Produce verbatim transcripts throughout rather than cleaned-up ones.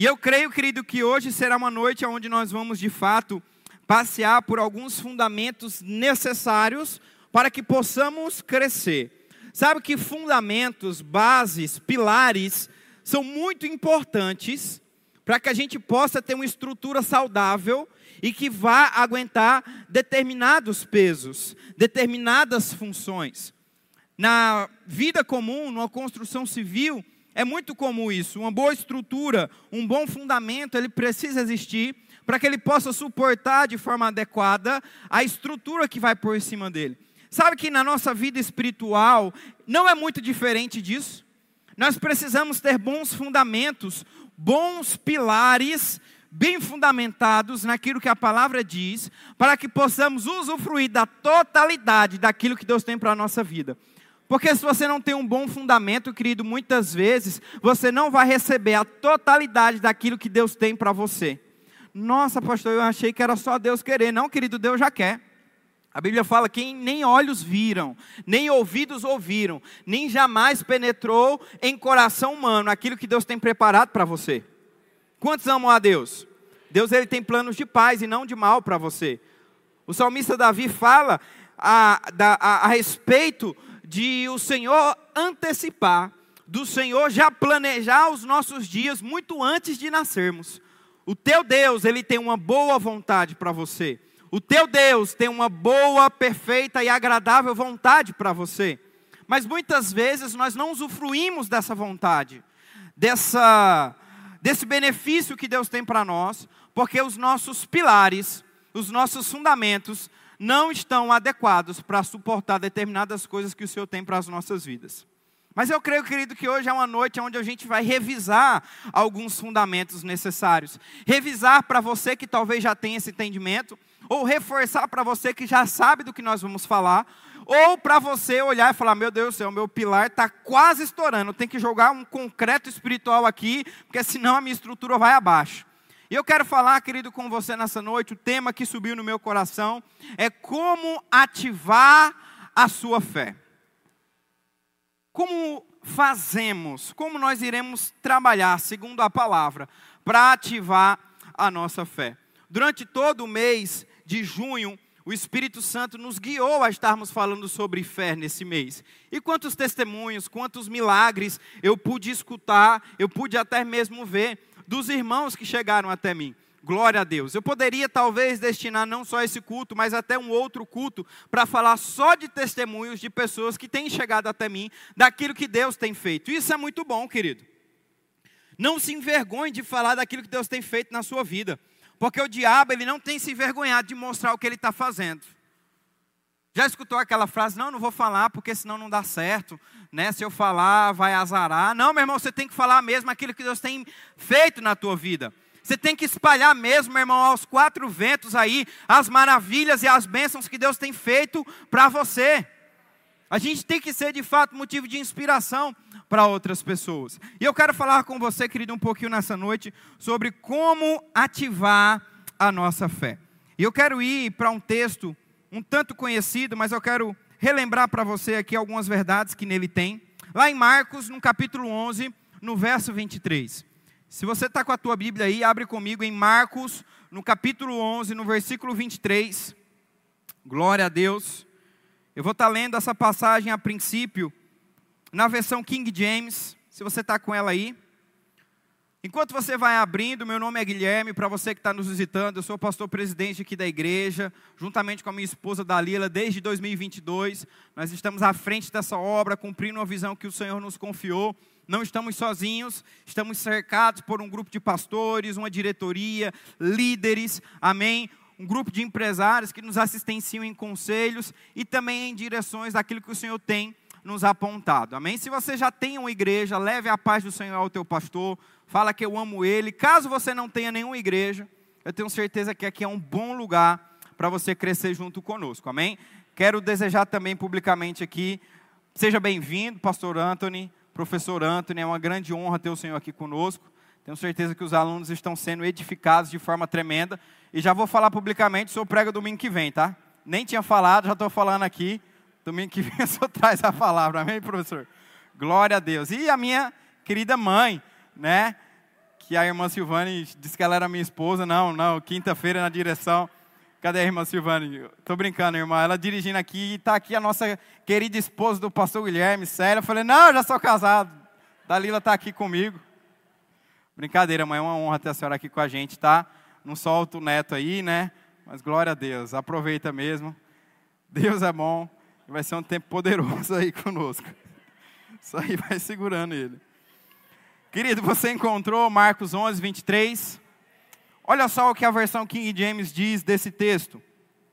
E eu creio, querido, que hoje será uma noite onde nós vamos, de fato, passear por alguns fundamentos necessários para que possamos crescer. Sabe que fundamentos, bases, pilares são muito importantes para que a gente possa ter uma estrutura saudável e que vá aguentar determinados pesos, determinadas funções. Na vida comum, numa construção civil, é muito comum isso. Uma boa estrutura, um bom fundamento, ele precisa existir para que ele possa suportar de forma adequada a estrutura que vai por cima dele. Sabe que na nossa vida espiritual não é muito diferente disso? Nós precisamos ter bons fundamentos, bons pilares, bem fundamentados naquilo que a palavra diz, para que possamos usufruir da totalidade daquilo que Deus tem para a nossa vida. Porque se você não tem um bom fundamento, querido, muitas vezes você não vai receber a totalidade daquilo que Deus tem para você. Nossa, pastor, eu achei que era só Deus querer. Não, querido, Deus já quer. A Bíblia fala que nem olhos viram, nem ouvidos ouviram, nem jamais penetrou em coração humano aquilo que Deus tem preparado para você. Quantos amam a Deus? Deus, ele tem planos de paz e não de mal para você. O salmista Davi fala a, a, a, a respeito de o Senhor antecipar, do Senhor já planejar os nossos dias muito antes de nascermos. O teu Deus, ele tem uma boa vontade para você. O teu Deus tem uma boa, perfeita e agradável vontade para você. Mas muitas vezes nós não usufruímos dessa vontade, dessa, desse benefício que Deus tem para nós, porque os nossos pilares, os nossos fundamentos não estão adequados para suportar determinadas coisas que o Senhor tem para as nossas vidas. Mas eu creio, querido, que hoje é uma noite onde a gente vai revisar alguns fundamentos necessários. Revisar para você que talvez já tenha esse entendimento, ou reforçar para você que já sabe do que nós vamos falar, ou para você olhar e falar, meu Deus do céu, meu pilar está quase estourando, tem que jogar um concreto espiritual aqui, porque senão a minha estrutura vai abaixo. E eu quero falar, querido, com você nessa noite, o tema que subiu no meu coração é como ativar a sua fé. Como fazemos, como nós iremos trabalhar, segundo a palavra, para ativar a nossa fé. Durante todo o mês de junho, o Espírito Santo nos guiou a estarmos falando sobre fé nesse mês. E quantos testemunhos, quantos milagres eu pude escutar, eu pude até mesmo ver dos irmãos que chegaram até mim. Glória a Deus. Eu poderia talvez destinar não só esse culto, mas até um outro culto para falar só de testemunhos de pessoas que têm chegado até mim, daquilo que Deus tem feito. Isso é muito bom, querido. Não se envergonhe de falar daquilo que Deus tem feito na sua vida. Porque o diabo, ele não tem se envergonhado de mostrar o que ele está fazendo. Já escutou aquela frase, não, não vou falar porque senão não dá certo, né? Se eu falar vai azarar. Não, meu irmão, você tem que falar mesmo aquilo que Deus tem feito na tua vida. Você tem que espalhar mesmo, meu irmão, aos quatro ventos aí, as maravilhas e as bênçãos que Deus tem feito para você. A gente tem que ser, de fato, motivo de inspiração para outras pessoas. E eu quero falar com você, querido, um pouquinho nessa noite, sobre como ativar a nossa fé. E eu quero ir para um texto um tanto conhecido, mas eu quero relembrar para você aqui algumas verdades que nele tem. Lá em Marcos, no capítulo onze, no verso vinte e três. Se você está com a tua Bíblia aí, abre comigo em Marcos, no capítulo onze, no versículo vinte e três. Glória a Deus. Eu vou estar lendo essa passagem a princípio, na versão King James, se você está com ela aí. Enquanto você vai abrindo, meu nome é Guilherme, para você que está nos visitando, eu sou pastor presidente aqui da igreja, juntamente com a minha esposa Dalila, desde dois mil e vinte e dois. Nós estamos à frente dessa obra, cumprindo uma visão que o Senhor nos confiou. Não estamos sozinhos, estamos cercados por um grupo de pastores, uma diretoria, líderes, amém? Um grupo de empresários que nos assistenciam em conselhos e também em direções daquilo que o Senhor tem nos apontado, amém? Se você já tem uma igreja, leve a paz do Senhor ao teu pastor, fala que eu amo ele. Caso você não tenha nenhuma igreja, eu tenho certeza que aqui é um bom lugar para você crescer junto conosco, amém? Quero desejar também publicamente aqui, seja bem-vindo, pastor Anthony, professor Anthony, é uma grande honra ter o Senhor aqui conosco. Tenho certeza que os alunos estão sendo edificados de forma tremenda. E já vou falar publicamente, o senhor prega domingo que vem, tá? Nem tinha falado, já estou falando aqui. Domingo que vem o senhor traz a palavra, amém, professor? Glória a Deus. E a minha querida mãe, né? que a irmã Silvane disse que ela era minha esposa. Não, não, quinta-feira na direção. Cadê a irmã Silvane? Tô brincando, irmã. Ela dirigindo aqui, e tá aqui a nossa querida esposa do pastor Guilherme, Célia. Eu falei, não, eu já sou casado. Dalila tá aqui comigo. Brincadeira, mãe, é uma honra ter a senhora aqui com a gente, tá? Não solta o neto aí, né? Mas glória a Deus, aproveita mesmo. Deus é bom. Vai ser um tempo poderoso aí conosco. Isso aí vai segurando ele. Querido, você encontrou Marcos onze, vinte e três? Olha só o que a versão King James diz desse texto.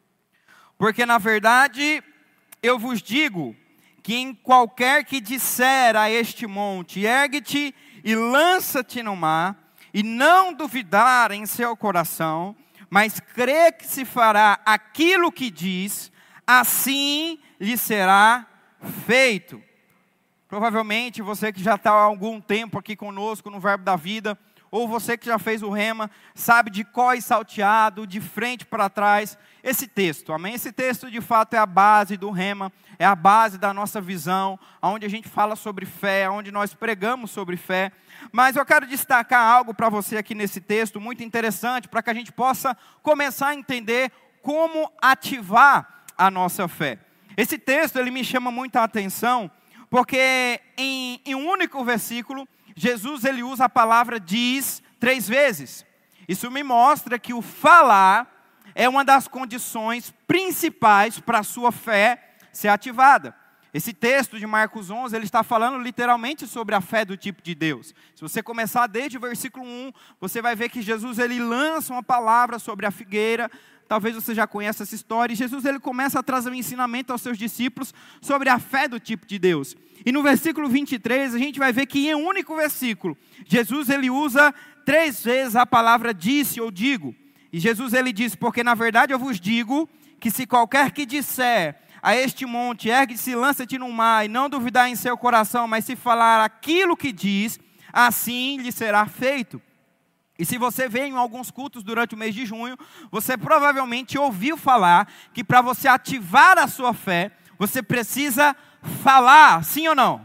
Porque na verdade, eu vos digo, que em qualquer que disser a este monte, ergue-te e lança-te no mar, e não duvidar em seu coração, mas crê que se fará aquilo que diz, assim lhe será feito. Provavelmente você que já está há algum tempo aqui conosco no Verbo da Vida, ou você que já fez o rema, sabe de có e salteado, de frente para trás, esse texto, amém? Esse texto de fato é a base do rema, é a base da nossa visão, onde a gente fala sobre fé, onde nós pregamos sobre fé. Mas eu quero destacar algo para você aqui nesse texto, muito interessante, para que a gente possa começar a entender como ativar a nossa fé. Esse texto, ele me chama muita atenção, porque em, em um único versículo, Jesus ele usa a palavra diz três vezes. Isso me mostra que o falar é uma das condições principais para a sua fé ser ativada. Esse texto de Marcos onze, ele está falando literalmente sobre a fé do tipo de Deus. Se você começar desde o versículo um, você vai ver que Jesus ele lança uma palavra sobre a figueira. Talvez você já conheça essa história. E Jesus ele começa a trazer um ensinamento aos seus discípulos sobre a fé do tipo de Deus. E no versículo vinte e três, a gente vai ver que em um único versículo, Jesus ele usa três vezes a palavra disse ou digo. E Jesus ele diz, porque na verdade eu vos digo, que se qualquer que disser a este monte, ergue-se e lança-te no mar, e não duvidar em seu coração, mas se falar aquilo que diz, assim lhe será feito. E se você vê em alguns cultos durante o mês de junho, você provavelmente ouviu falar que para você ativar a sua fé, você precisa falar, sim ou não?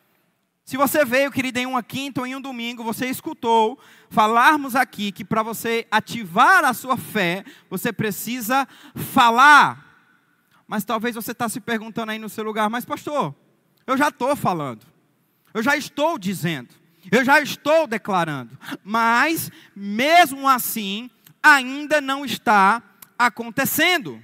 Se você veio, querido, em uma quinta ou em um domingo, você escutou falarmos aqui que para você ativar a sua fé, você precisa falar. Mas talvez você está se perguntando aí no seu lugar, mas pastor, eu já estou falando, eu já estou dizendo, eu já estou declarando, mas mesmo assim ainda não está acontecendo.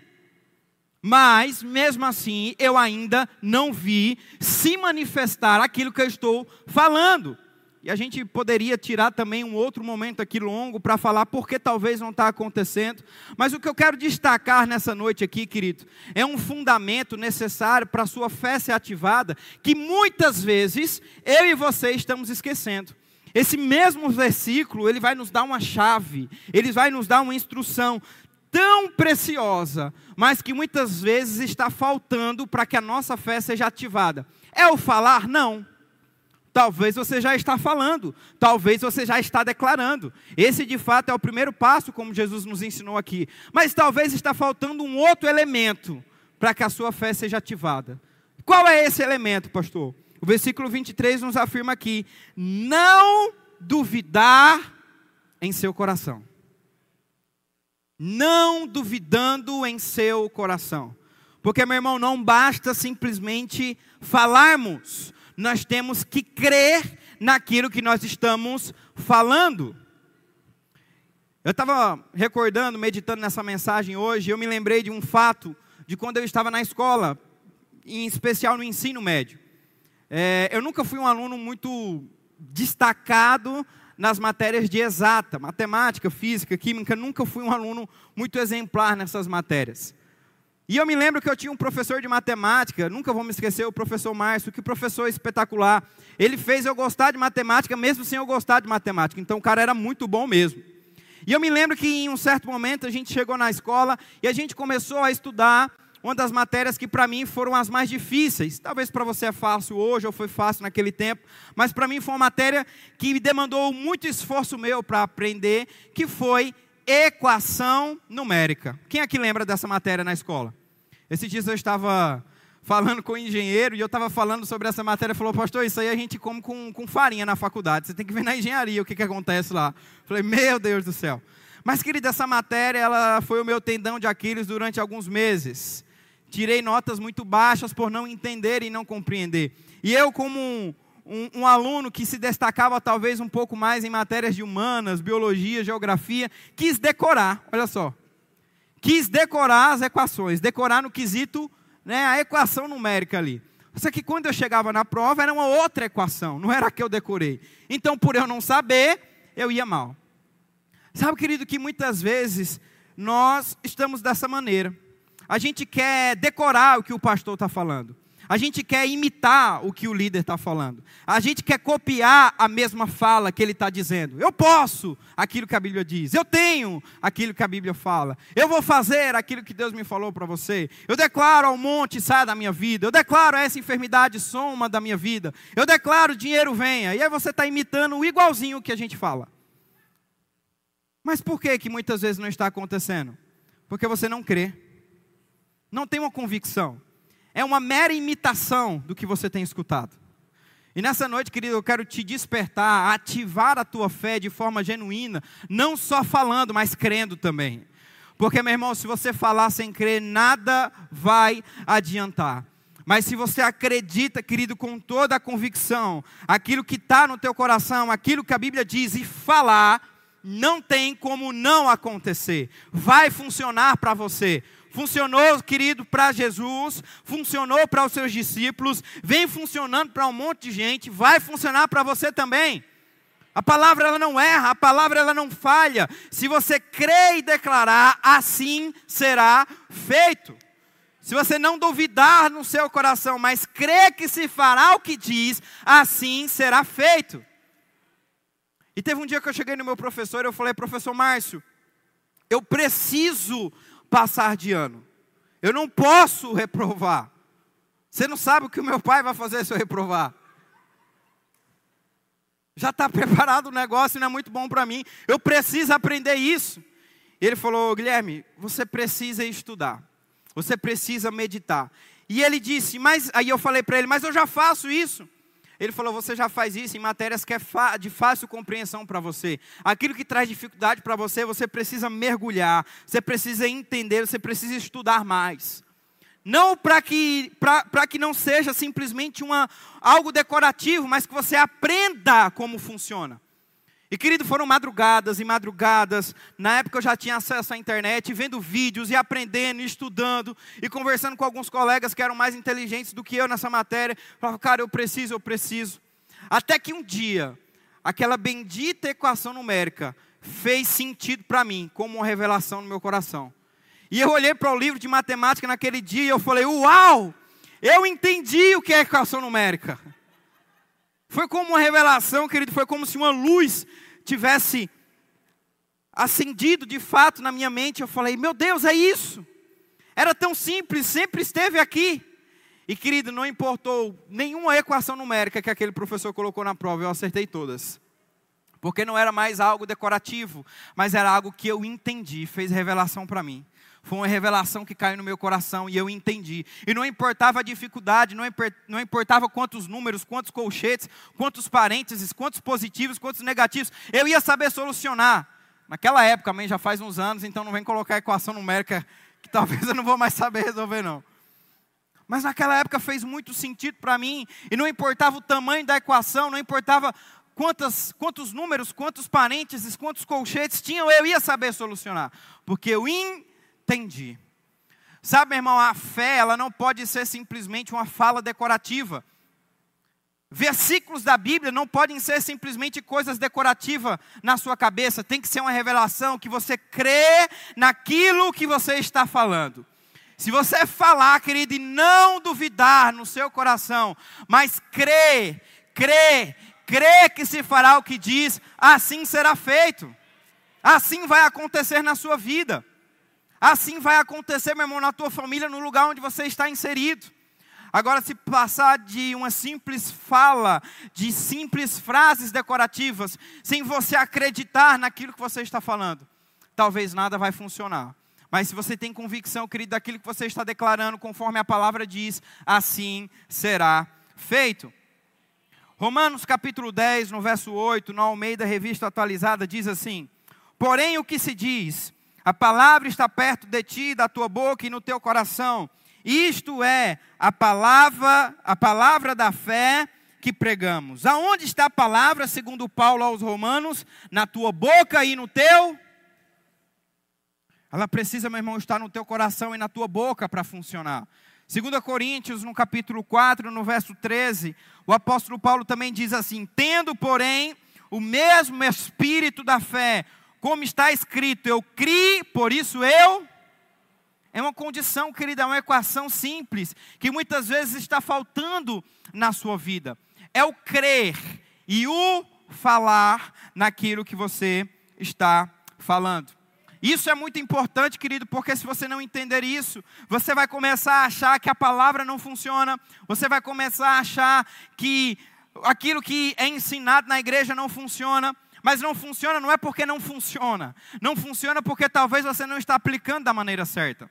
Mas mesmo assim eu ainda não vi se manifestar aquilo que eu estou falando. E a gente poderia tirar também um outro momento aqui longo para falar porque talvez não está acontecendo. Mas o que eu quero destacar nessa noite aqui, querido, é um fundamento necessário para a sua fé ser ativada, que muitas vezes eu e você estamos esquecendo. Esse mesmo versículo, ele vai nos dar uma chave, ele vai nos dar uma instrução tão preciosa, mas que muitas vezes está faltando para que a nossa fé seja ativada. É o falar? Não. Talvez você já está falando, talvez você já está declarando. Esse de fato é o primeiro passo, como Jesus nos ensinou aqui. Mas talvez está faltando um outro elemento para que a sua fé seja ativada. Qual é esse elemento, pastor? O versículo vinte e três nos afirma aqui, não duvidar em seu coração. Não duvidando em seu coração. Porque, meu irmão, não basta simplesmente falarmos. Nós temos que crer naquilo que nós estamos falando. Eu estava recordando, meditando nessa mensagem hoje, eu me lembrei de um fato de quando eu estava na escola, em especial no ensino médio. É, eu nunca fui um aluno muito destacado nas matérias de exata, matemática, física, química, nunca fui um aluno muito exemplar nessas matérias. E eu me lembro que eu tinha um professor de matemática, nunca vou me esquecer, o professor Márcio, que professor espetacular. Ele fez eu gostar de matemática, mesmo sem eu gostar de matemática. Então o cara era muito bom mesmo. E eu me lembro que em um certo momento a gente chegou na escola e a gente começou a estudar uma das matérias que para mim foram as mais difíceis. Talvez para você é fácil hoje ou foi fácil naquele tempo, mas para mim foi uma matéria que demandou muito esforço meu para aprender, que foi equação numérica. Quem aqui lembra dessa matéria na escola? Esses dias eu estava falando com o engenheiro, e eu estava falando sobre essa matéria, falou, pastor, isso aí a gente come com, com farinha na faculdade, você tem que ver na engenharia o que, que acontece lá. Falei, meu Deus do céu. Mas, querida, essa matéria, ela foi o meu tendão de Aquiles durante alguns meses. Tirei notas muito baixas por não entender e não compreender. E eu, como um, um, um aluno que se destacava talvez um pouco mais em matérias de humanas, biologia, geografia, quis decorar, olha só. Quis decorar as equações, decorar no quesito, né, a equação numérica ali. Só que quando eu chegava na prova, era uma outra equação, não era a que eu decorei. Então, por eu não saber, eu ia mal. Sabe, querido, que muitas vezes nós estamos dessa maneira. A gente quer decorar o que o pastor está falando. A gente quer imitar o que o líder está falando. A gente quer copiar a mesma fala que ele está dizendo. Eu posso aquilo que a Bíblia diz. Eu tenho aquilo que a Bíblia fala. Eu vou fazer aquilo que Deus me falou para você. Eu declaro ao monte, saia da minha vida. Eu declaro essa enfermidade, soma da minha vida. Eu declaro, dinheiro venha. E aí você está imitando igualzinho o que a gente fala. Mas por que que muitas vezes não está acontecendo? Porque você não crê. Não tem uma convicção. É uma mera imitação do que você tem escutado. E nessa noite, querido, eu quero te despertar, ativar a tua fé de forma genuína, não só falando, mas crendo também. Porque, meu irmão, se você falar sem crer, nada vai adiantar. Mas se você acredita, querido, com toda a convicção, aquilo que está no teu coração, aquilo que a Bíblia diz, e falar, não tem como não acontecer. Vai funcionar para você. Funcionou, querido, para Jesus, funcionou para os seus discípulos, vem funcionando para um monte de gente, vai funcionar para você também. A palavra ela não erra, a palavra ela não falha. Se você crer e declarar, assim será feito. Se você não duvidar no seu coração, mas crer que se fará o que diz, assim será feito. E teve um dia que eu cheguei no meu professor e eu falei, professor Márcio, eu preciso passar de ano. Eu não posso reprovar. Você não sabe o que o meu pai vai fazer se eu reprovar. Já está preparado o negócio e não é muito bom para mim. Eu preciso aprender isso. E ele falou, Guilherme, você precisa estudar. Você precisa meditar. E ele disse, mas aí eu falei para ele, mas eu já faço isso. Ele falou, você já faz isso em matérias que é de fácil compreensão para você. Aquilo que traz dificuldade para você, você precisa mergulhar, você precisa entender, você precisa estudar mais. Não para que, para que não seja simplesmente uma, algo decorativo, mas que você aprenda como funciona. E, querido, foram madrugadas e madrugadas. Na época eu já tinha acesso à internet, vendo vídeos e aprendendo, e estudando, e conversando com alguns colegas que eram mais inteligentes do que eu nessa matéria. Eu falava, cara, eu preciso, eu preciso. Até que um dia, aquela bendita equação numérica fez sentido para mim, como uma revelação no meu coração. E eu olhei para o livro de matemática naquele dia e eu falei, uau, eu entendi o que é equação numérica. Foi como uma revelação, querido, foi como se uma luz tivesse acendido de fato na minha mente. Eu falei, meu Deus, é isso. Era tão simples, sempre esteve aqui. E, querido, não importou nenhuma equação numérica que aquele professor colocou na prova, eu acertei todas. Porque não era mais algo decorativo, mas era algo que eu entendi, fez revelação para mim. Foi uma revelação que caiu no meu coração e eu entendi. E não importava a dificuldade, não importava quantos números, quantos colchetes, quantos parênteses, quantos positivos, quantos negativos. Eu ia saber solucionar. Naquela época, também já faz uns anos, então não vem colocar a equação numérica que talvez eu não vou mais saber resolver não. Mas naquela época fez muito sentido para mim. E não importava o tamanho da equação, não importava quantos, quantos números, quantos parênteses, quantos colchetes tinham, eu ia saber solucionar. Porque eu entendi. Entendi. Sabe, meu irmão, a fé, ela não pode ser simplesmente uma fala decorativa. Versículos da Bíblia não podem ser simplesmente coisas decorativas na sua cabeça. Tem que ser uma revelação que você crê naquilo que você está falando. Se você falar, querido, e não duvidar no seu coração, mas crer, crer, crer que se fará o que diz, assim será feito. Assim vai acontecer na sua vida. Assim vai acontecer, meu irmão, na tua família, no lugar onde você está inserido. Agora, se passar de uma simples fala, de simples frases decorativas, sem você acreditar naquilo que você está falando, talvez nada vai funcionar. Mas se você tem convicção, querido, daquilo que você está declarando, conforme a palavra diz, assim será feito. Romanos capítulo dez, no verso oito, na Almeida Revista Atualizada, diz assim: porém o que se diz, a palavra está perto de ti, da tua boca e no teu coração. Isto é a palavra, a palavra da fé que pregamos. Aonde está a palavra, segundo Paulo aos Romanos? Na tua boca e no teu. Ela precisa, meu irmão, estar no teu coração e na tua boca para funcionar. Segunda Coríntios, no capítulo quatro, no verso treze, o apóstolo Paulo também diz assim: tendo, porém, o mesmo espírito da fé, como está escrito, eu criei, por isso eu. É uma condição, querida, é uma equação simples, que muitas vezes está faltando na sua vida. É o crer e o falar naquilo que você está falando. Isso é muito importante, querido, porque se você não entender isso, você vai começar a achar que a palavra não funciona, você vai começar a achar que aquilo que é ensinado na igreja não funciona, mas não funciona não é porque não funciona, não funciona porque talvez você não está aplicando da maneira certa.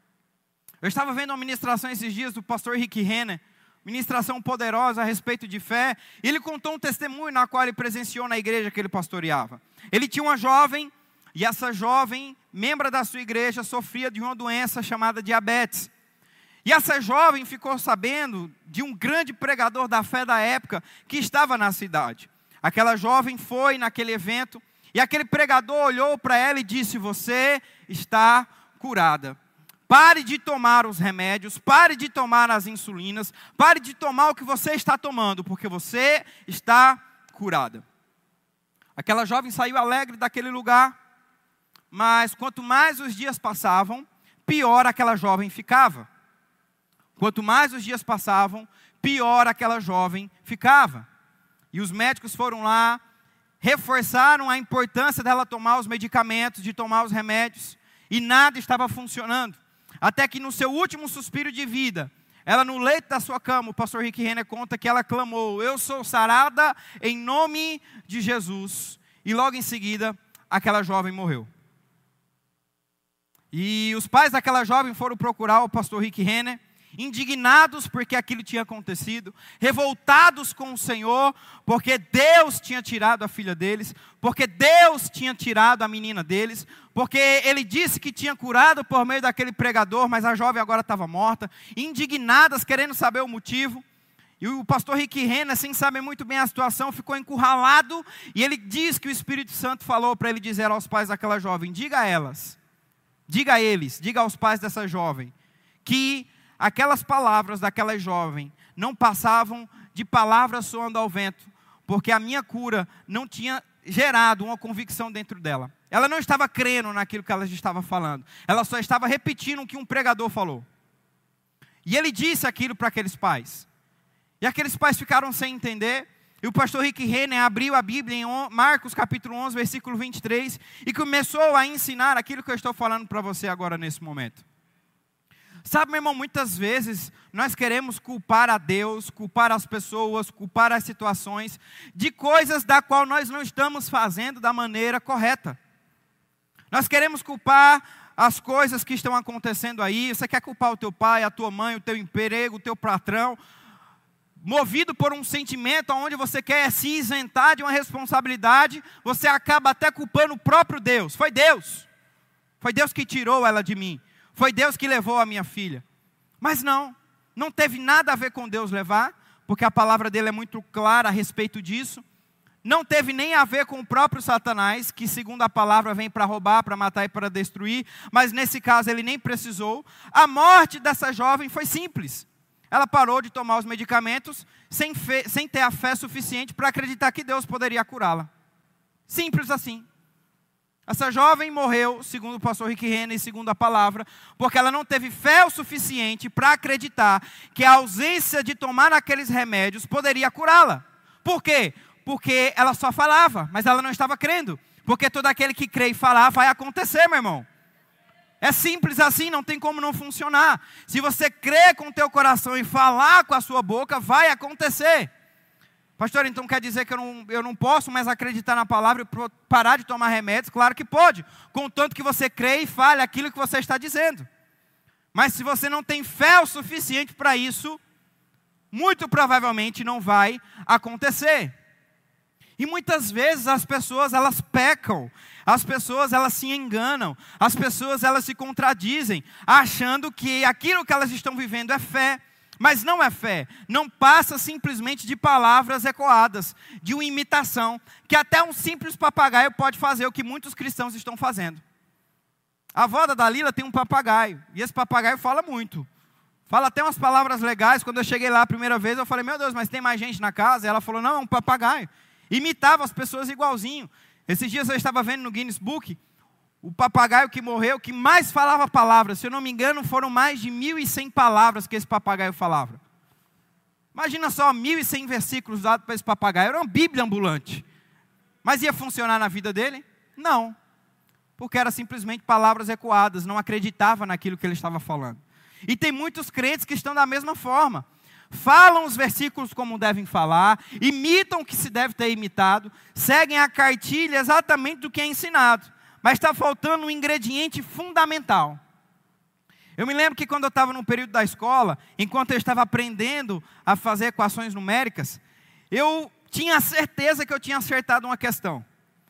Eu estava vendo uma ministração esses dias do pastor Rick Renner, ministração poderosa a respeito de fé, e ele contou um testemunho na qual ele presenciou na igreja que ele pastoreava. Ele tinha uma jovem, e essa jovem, membro da sua igreja, sofria de uma doença chamada diabetes. E essa jovem ficou sabendo de um grande pregador da fé da época que estava na cidade. Aquela jovem foi naquele evento e aquele pregador olhou para ela e disse: você está curada. Pare de tomar os remédios, pare de tomar as insulinas, pare de tomar o que você está tomando, porque você está curada. Aquela jovem saiu alegre daquele lugar. Mas quanto mais os dias passavam, pior aquela jovem ficava. Quanto mais os dias passavam, pior aquela jovem ficava. E os médicos foram lá, reforçaram a importância dela tomar os medicamentos, de tomar os remédios, e nada estava funcionando. Até que no seu último suspiro de vida, ela no leito da sua cama, o pastor Rick Renner conta que ela clamou: eu sou sarada em nome de Jesus. E logo em seguida, aquela jovem morreu. E os pais daquela jovem foram procurar o pastor Rick Renner, indignados porque aquilo tinha acontecido, revoltados com o Senhor, porque Deus tinha tirado a filha deles, porque Deus tinha tirado a menina deles, porque Ele disse que tinha curado por meio daquele pregador, mas a jovem agora estava morta, indignadas, querendo saber o motivo. E o pastor Rick Renner, sem saber muito bem a situação, ficou encurralado, e ele diz que o Espírito Santo falou para ele dizer aos pais daquela jovem: diga a elas, diga a eles, diga aos pais dessa jovem, que aquelas palavras daquela jovem não passavam de palavras soando ao vento, porque a minha cura não tinha gerado uma convicção dentro dela. Ela não estava crendo naquilo que ela estava falando, ela só estava repetindo o que um pregador falou. E ele disse aquilo para aqueles pais, e aqueles pais ficaram sem entender. E o pastor Rick Renner abriu a Bíblia em Marcos capítulo onze, versículo vinte e três, e começou a ensinar aquilo que eu estou falando para você agora nesse momento. Sabe, meu irmão, muitas vezes nós queremos culpar a Deus, culpar as pessoas, culpar as situações, de coisas da qual nós não estamos fazendo da maneira correta. Nós queremos culpar as coisas que estão acontecendo aí. Você quer culpar o teu pai, a tua mãe, o teu emprego, o teu patrão, movido por um sentimento onde você quer se isentar de uma responsabilidade, você acaba até culpando o próprio Deus. Foi Deus. Foi Deus que tirou ela de mim. Foi Deus que levou a minha filha. Mas não, não teve nada a ver com Deus levar, porque a palavra dele é muito clara a respeito disso. Não teve nem a ver com o próprio Satanás, que segundo a palavra vem para roubar, para matar e para destruir, mas nesse caso ele nem precisou. A morte dessa jovem foi simples. Ela parou de tomar os medicamentos sem, fe, sem ter a fé suficiente para acreditar que Deus poderia curá-la. Simples assim. Essa jovem morreu, segundo o pastor Rick Renner e segundo a palavra, porque ela não teve fé o suficiente para acreditar que a ausência de tomar aqueles remédios poderia curá-la. Por quê? Porque ela só falava, mas ela não estava crendo. Porque todo aquele que crê e falar vai acontecer, meu irmão. É simples assim, não tem como não funcionar. Se você crer com o teu coração e falar com a sua boca, vai acontecer. Pastor, então quer dizer que eu não, eu não posso mais acreditar na palavra e parar de tomar remédios? Claro que pode, contanto que você crê e fale aquilo que você está dizendo. Mas se você não tem fé o suficiente para isso, muito provavelmente não vai acontecer. E muitas vezes as pessoas, elas pecam, as pessoas, elas se enganam, as pessoas, elas se contradizem, achando que aquilo que elas estão vivendo é fé, mas não é fé, não passa simplesmente de palavras ecoadas, de uma imitação, que até um simples papagaio pode fazer o que muitos cristãos estão fazendo. A avó da Dalila tem um papagaio, e esse papagaio fala muito, fala até umas palavras legais. Quando eu cheguei lá a primeira vez, eu falei, meu Deus, mas tem mais gente na casa? E ela falou, não, é um papagaio. Imitava as pessoas igualzinho. Esses dias eu estava vendo no Guinness Book, o papagaio que morreu, que mais falava palavras. Se eu não me engano, foram mais de mil e cem palavras que esse papagaio falava. Imagina só, mil e cem versículos dados para esse papagaio. Era uma bíblia ambulante. Mas ia funcionar na vida dele? Não. Porque era simplesmente palavras ecoadas. Não acreditava naquilo que ele estava falando. E tem muitos crentes que estão da mesma forma. Falam os versículos como devem falar, imitam o que se deve ter imitado, seguem a cartilha exatamente do que é ensinado, mas está faltando um ingrediente fundamental. Eu me lembro que quando eu estava no período da escola, enquanto eu estava aprendendo a fazer equações numéricas, eu tinha certeza que eu tinha acertado uma questão.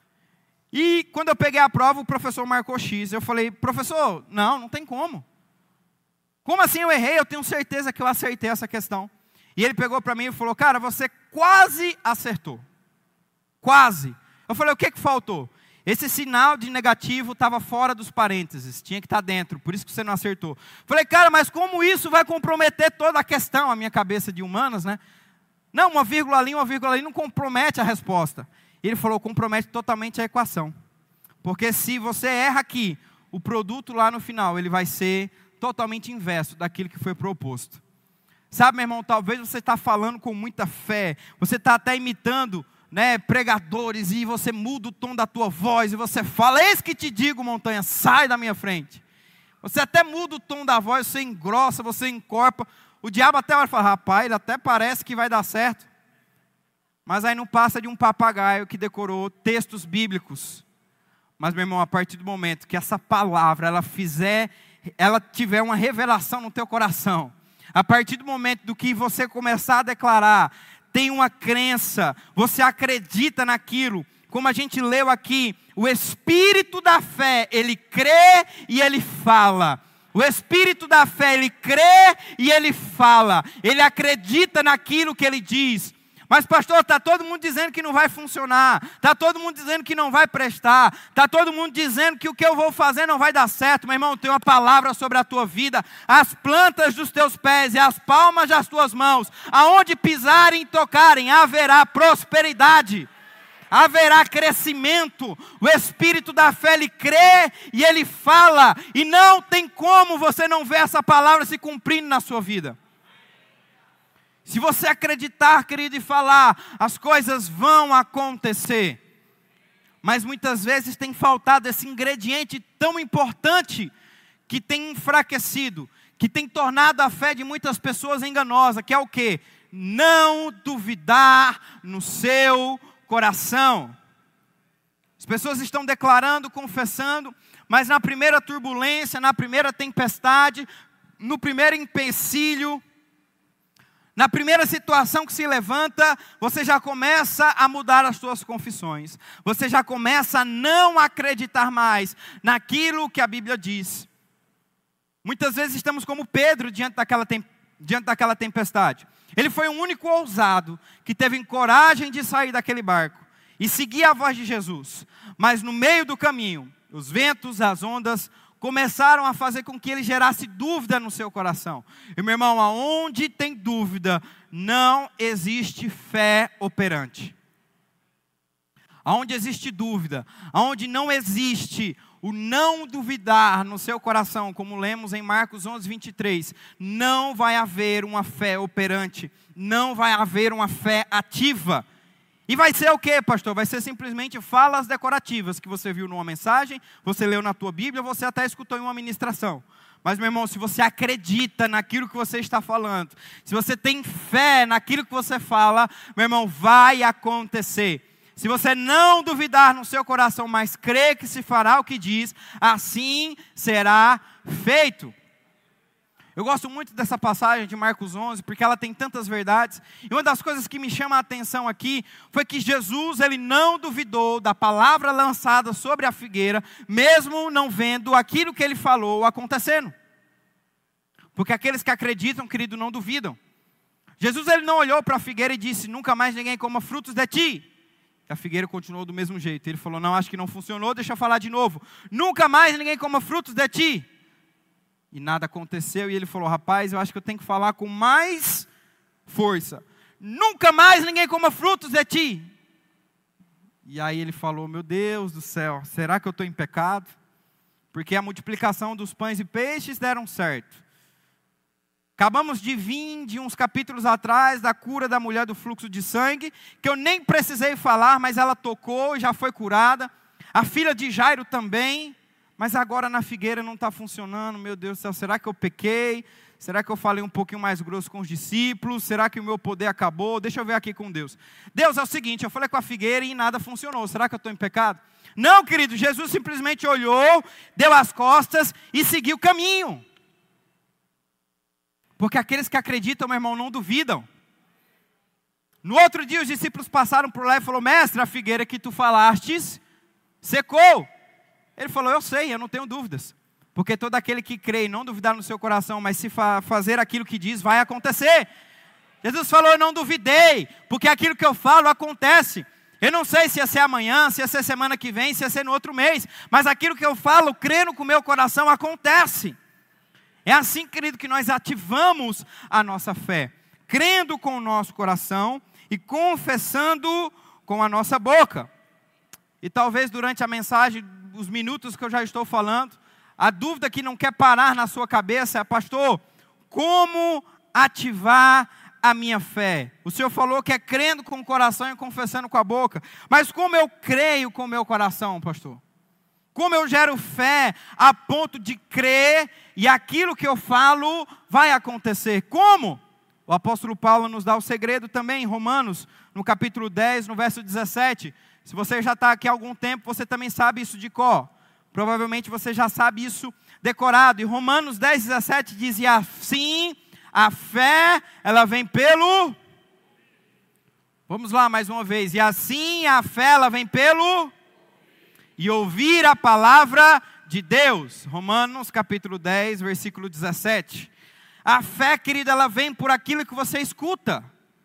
E quando eu peguei a prova, o professor marcou X, eu falei, professor, não, não tem como. Como assim eu errei? Eu tenho certeza que eu acertei essa questão. E ele pegou para mim e falou, cara, você quase acertou. Quase. Eu falei, o que que faltou? Esse sinal de negativo estava fora dos parênteses, tinha que estar dentro, por isso que você não acertou. Eu falei, cara, mas como isso vai comprometer toda a questão? A minha cabeça de humanas, né? Não, uma vírgula ali, uma vírgula ali não compromete a resposta. E ele falou, compromete totalmente a equação. Porque se você erra aqui, o produto lá no final, ele vai ser totalmente inverso daquilo que foi proposto. Sabe, meu irmão, talvez você está falando com muita fé, você está até imitando, né, pregadores, e você muda o tom da tua voz, e você fala, eis que te digo, montanha, sai da minha frente. Você até muda o tom da voz, você engrossa, você encorpa. O diabo até vai falar, rapaz, ele até parece que vai dar certo. Mas aí não passa de um papagaio que decorou textos bíblicos. Mas, meu irmão, a partir do momento que essa palavra, ela fizer, ela tiver uma revelação no teu coração, a partir do momento do que você começar a declarar, tem uma crença, você acredita naquilo, como a gente leu aqui, o espírito da fé, ele crê e ele fala. O espírito da fé, ele crê e ele fala. Ele acredita naquilo que ele diz. Mas pastor, está todo mundo dizendo que não vai funcionar, está todo mundo dizendo que não vai prestar, está todo mundo dizendo que o que eu vou fazer não vai dar certo. Meu irmão, tem uma palavra sobre a tua vida, as plantas dos teus pés e as palmas das tuas mãos, aonde pisarem e tocarem, haverá prosperidade, haverá crescimento. O espírito da fé, ele crê e ele fala, e não tem como você não ver essa palavra se cumprindo na sua vida. Se você acreditar, querido, e falar, as coisas vão acontecer. Mas muitas vezes tem faltado esse ingrediente tão importante que tem enfraquecido, que tem tornado a fé de muitas pessoas enganosa, que é o quê? Não duvidar no seu coração. As pessoas estão declarando, confessando, mas na primeira turbulência, na primeira tempestade, no primeiro empecilho, na primeira situação que se levanta, você já começa a mudar as suas confissões. Você já começa a não acreditar mais naquilo que a Bíblia diz. Muitas vezes estamos como Pedro diante daquela, tem, diante daquela tempestade. Ele foi o único ousado que teve coragem de sair daquele barco e seguir a voz de Jesus. Mas no meio do caminho, os ventos, as ondas começaram a fazer com que ele gerasse dúvida no seu coração. E meu irmão, aonde tem dúvida, não existe fé operante. Aonde existe dúvida, aonde não existe o não duvidar no seu coração, como lemos em Marcos onze, vinte e três, não vai haver uma fé operante, não vai haver uma fé ativa. E vai ser o quê, pastor? Vai ser simplesmente falas decorativas que você viu numa mensagem, você leu na tua Bíblia, você até escutou em uma ministração. Mas, meu irmão, se você acredita naquilo que você está falando, se você tem fé naquilo que você fala, meu irmão, vai acontecer. Se você não duvidar no seu coração, mas crer que se fará o que diz, assim será feito. Eu gosto muito dessa passagem de Marcos onze, porque ela tem tantas verdades. E uma das coisas que me chama a atenção aqui, foi que Jesus, ele não duvidou da palavra lançada sobre a figueira, mesmo não vendo aquilo que ele falou acontecendo. Porque aqueles que acreditam, querido, não duvidam. Jesus, ele não olhou para a figueira e disse, nunca mais ninguém coma frutos de ti. A figueira continuou do mesmo jeito. Ele falou, não, acho que não funcionou, deixa eu falar de novo. Nunca mais ninguém coma frutos de ti. E nada aconteceu, e ele falou, rapaz, eu acho que eu tenho que falar com mais força. Nunca mais ninguém coma frutos de ti. E aí ele falou, meu Deus do céu, será que eu estou em pecado? Porque a multiplicação dos pães e peixes deram certo. Acabamos de vir de uns capítulos atrás da cura da mulher do fluxo de sangue, que eu nem precisei falar, mas ela tocou e já foi curada. A filha de Jairo também. Mas agora na figueira não está funcionando, meu Deus do céu, será que eu pequei? Será que eu falei um pouquinho mais grosso com os discípulos? Será que o meu poder acabou? Deixa eu ver aqui com Deus. Deus, é o seguinte, eu falei com a figueira e nada funcionou, será que eu estou em pecado? Não, querido, Jesus simplesmente olhou, deu as costas e seguiu o caminho. Porque aqueles que acreditam, meu irmão, não duvidam. No outro dia os discípulos passaram por lá e falaram, mestre, a figueira que tu falastes secou. Ele falou, eu sei, eu não tenho dúvidas. Porque todo aquele que crê e não duvidar no seu coração, mas se fa- fazer aquilo que diz, vai acontecer. Jesus falou, eu não duvidei, porque aquilo que eu falo acontece. Eu não sei se ia ser amanhã, se ia ser semana que vem, se ia ser no outro mês. Mas aquilo que eu falo, crendo com o meu coração, acontece. É assim, querido, que nós ativamos a nossa fé. Crendo com o nosso coração e confessando com a nossa boca. E talvez durante a mensagem, os minutos que eu já estou falando, a dúvida que não quer parar na sua cabeça é, pastor, como ativar a minha fé? O Senhor falou que é crendo com o coração e confessando com a boca. Mas como eu creio com o meu coração, pastor? Como eu gero fé a ponto de crer e aquilo que eu falo vai acontecer? Como? O apóstolo Paulo nos dá o segredo também em Romanos, no capítulo dez, no verso dezessete. Se você já está aqui há algum tempo, você também sabe isso de cor. Provavelmente você já sabe isso decorado. E Romanos dez, dezessete diz, e assim a fé, ela vem pelo... Vamos lá mais uma vez. E assim a fé, ela vem pelo... E ouvir a palavra de Deus. Romanos capítulo dez, versículo dezessete. A fé, querida, ela vem por aquilo que você escuta.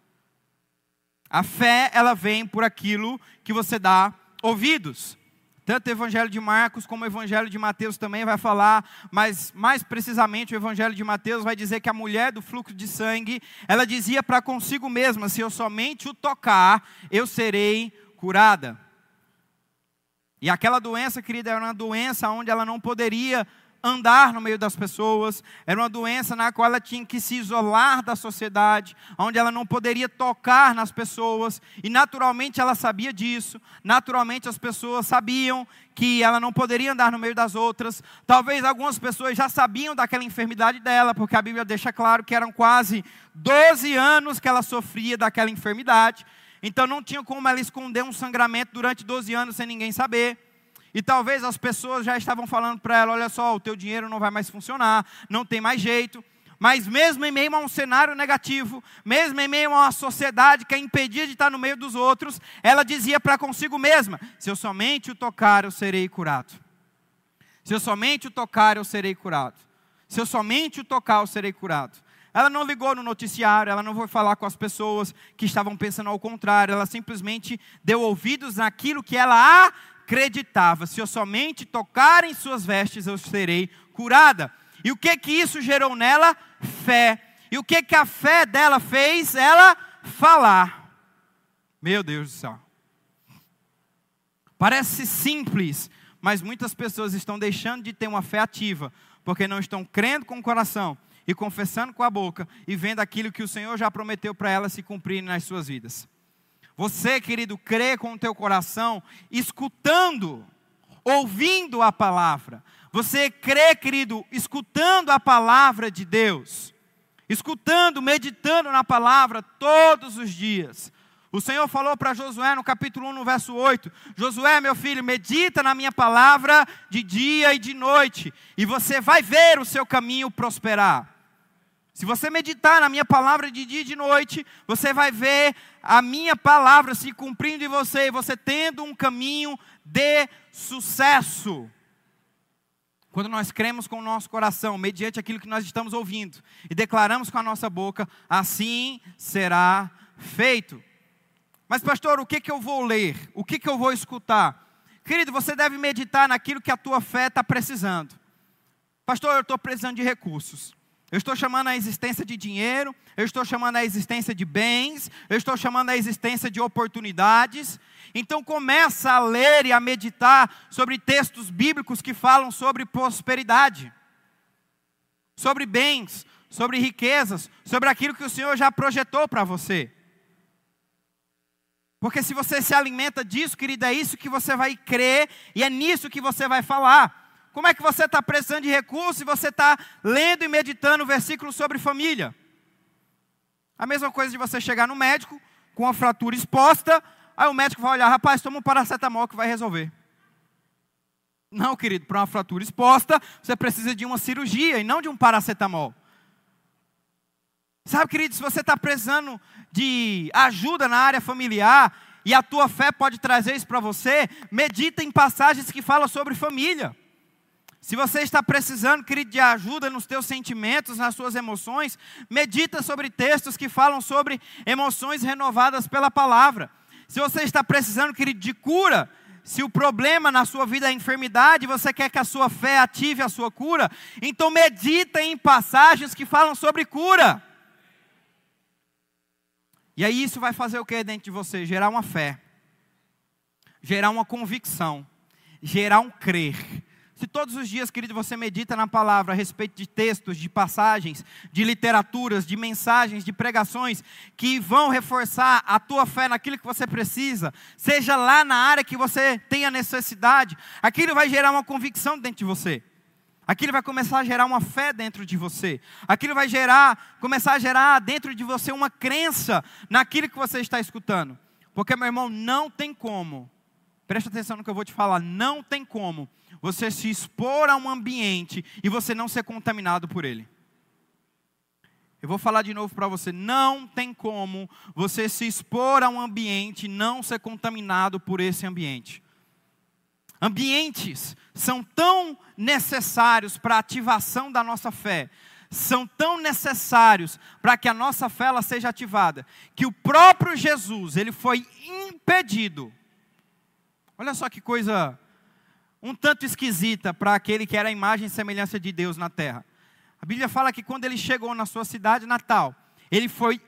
A fé, ela vem por aquilo que você dá ouvidos. Tanto o Evangelho de Marcos como o Evangelho de Mateus também vai falar, mas mais precisamente o Evangelho de Mateus vai dizer que a mulher do fluxo de sangue, ela dizia para consigo mesma, se eu somente o tocar, eu serei curada. E aquela doença, querida, era uma doença onde ela não poderia andar no meio das pessoas, era uma doença na qual ela tinha que se isolar da sociedade, onde ela não poderia tocar nas pessoas, e naturalmente ela sabia disso, naturalmente as pessoas sabiam que ela não poderia andar no meio das outras. Talvez algumas pessoas já sabiam daquela enfermidade dela, porque a Bíblia deixa claro que eram quase doze anos que ela sofria daquela enfermidade, então não tinha como ela esconder um sangramento durante doze anos sem ninguém saber. E talvez as pessoas já estavam falando para ela, olha só, o teu dinheiro não vai mais funcionar, não tem mais jeito. Mas mesmo em meio a um cenário negativo, mesmo em meio a uma sociedade que a impedia de estar no meio dos outros, ela dizia para consigo mesma, se eu somente o tocar, eu serei curado. Se eu somente o tocar, eu serei curado. Se eu somente o tocar, eu serei curado. Ela não ligou no noticiário, ela não foi falar com as pessoas que estavam pensando ao contrário, ela simplesmente deu ouvidos naquilo que ela acreditava. Se eu somente tocar em suas vestes, eu serei curada. E o que que isso gerou nela? Fé. E o que que a fé dela fez? Ela falar. Meu Deus do céu. Parece simples, mas muitas pessoas estão deixando de ter uma fé ativa, porque não estão crendo com o coração e confessando com a boca e vendo aquilo que o Senhor já prometeu para elas se cumprir nas suas vidas. Você, querido, crê com o teu coração, escutando, ouvindo a palavra, Você crê, querido, escutando a palavra de Deus, escutando, meditando na palavra todos os dias. O Senhor falou para Josué no capítulo um, no verso oito, Josué, meu filho, medita na minha palavra de dia e de noite, e você vai ver o seu caminho prosperar. Se você meditar na minha palavra de dia e de noite, você vai ver a minha palavra se cumprindo em você, e você tendo um caminho de sucesso. Quando nós cremos com o nosso coração, mediante aquilo que nós estamos ouvindo, e declaramos com a nossa boca, assim será feito. Mas pastor, o que, que eu vou ler? O que, que eu vou escutar? Querido, você deve meditar naquilo que a tua fé está precisando. Pastor, eu estou precisando de recursos. Eu estou chamando a existência de dinheiro, eu estou chamando a existência de bens, eu estou chamando a existência de oportunidades. Então começa a ler e a meditar sobre textos bíblicos que falam sobre prosperidade, sobre bens, sobre riquezas, sobre aquilo que o Senhor já projetou para você. Porque se você se alimenta disso, querido, é isso que você vai crer e é nisso que você vai falar. Como é que você está precisando de recursos e você está lendo e meditando versículos sobre família? A mesma coisa de você chegar no médico com a fratura exposta, aí o médico vai olhar, rapaz, toma um paracetamol que vai resolver. Não, querido, para uma fratura exposta, você precisa de uma cirurgia e não de um paracetamol. Sabe, querido, se você está precisando de ajuda na área familiar e a tua fé pode trazer isso para você, medita em passagens que falam sobre família. Se você está precisando, querido, de ajuda nos teus sentimentos, nas suas emoções, medita sobre textos que falam sobre emoções renovadas pela palavra. Se você está precisando, querido, de cura, se o problema na sua vida é enfermidade, você quer que a sua fé ative a sua cura, então medita em passagens que falam sobre cura. E aí isso vai fazer o que dentro de você? Gerar uma fé, gerar uma convicção, gerar um crer. Se todos os dias, querido, você medita na palavra a respeito de textos, de passagens, de literaturas, de mensagens, de pregações, que vão reforçar a tua fé naquilo que você precisa, seja lá na área que você tenha necessidade, aquilo vai gerar uma convicção dentro de você. Aquilo vai começar a gerar uma fé dentro de você. Aquilo vai gerar, começar a gerar dentro de você uma crença naquilo que você está escutando. Porque, meu irmão, não tem como, presta atenção no que eu vou te falar, não tem como você se expor a um ambiente e você não ser contaminado por ele. Eu vou falar de novo para você, não tem como você se expor a um ambiente e não ser contaminado por esse ambiente. Ambientes são tão necessários para a ativação da nossa fé, são tão necessários para que a nossa fé ela seja ativada, que o próprio Jesus, ele foi impedido. Olha só que coisa um tanto esquisita para aquele que era a imagem e semelhança de Deus na terra. A Bíblia fala que quando ele chegou na sua cidade natal, ele foi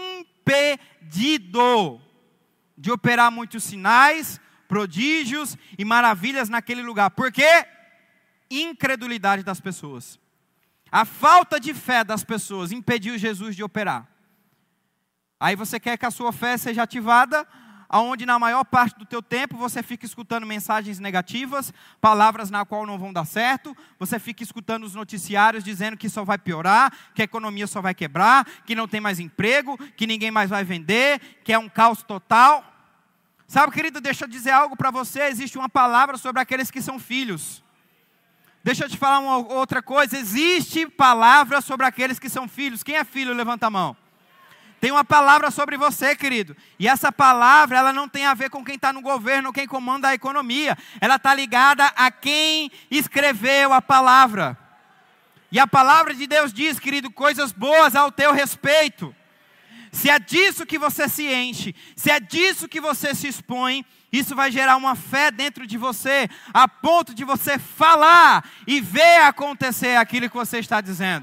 impedido de operar muitos sinais, prodígios e maravilhas naquele lugar. Por quê? Incredulidade das pessoas. A falta de fé das pessoas impediu Jesus de operar. Aí você quer que a sua fé seja ativada, aonde na maior parte do teu tempo você fica escutando mensagens negativas, palavras na qual não vão dar certo, você fica escutando os noticiários dizendo que só vai piorar, que a economia só vai quebrar, que não tem mais emprego, que ninguém mais vai vender, que é um caos total. Sabe, querido, deixa eu dizer algo para você, existe uma palavra sobre aqueles que são filhos. Deixa eu te falar uma outra coisa, existe palavra sobre aqueles que são filhos. Quem é filho, levanta a mão. Tem uma palavra sobre você, querido. E essa palavra, ela não tem a ver com quem está no governo, quem comanda a economia. Ela está ligada a quem escreveu a palavra. E a palavra de Deus diz, querido, coisas boas ao teu respeito. Se é disso que você se enche, se é disso que você se expõe, isso vai gerar uma fé dentro de você, a ponto de você falar e ver acontecer aquilo que você está dizendo.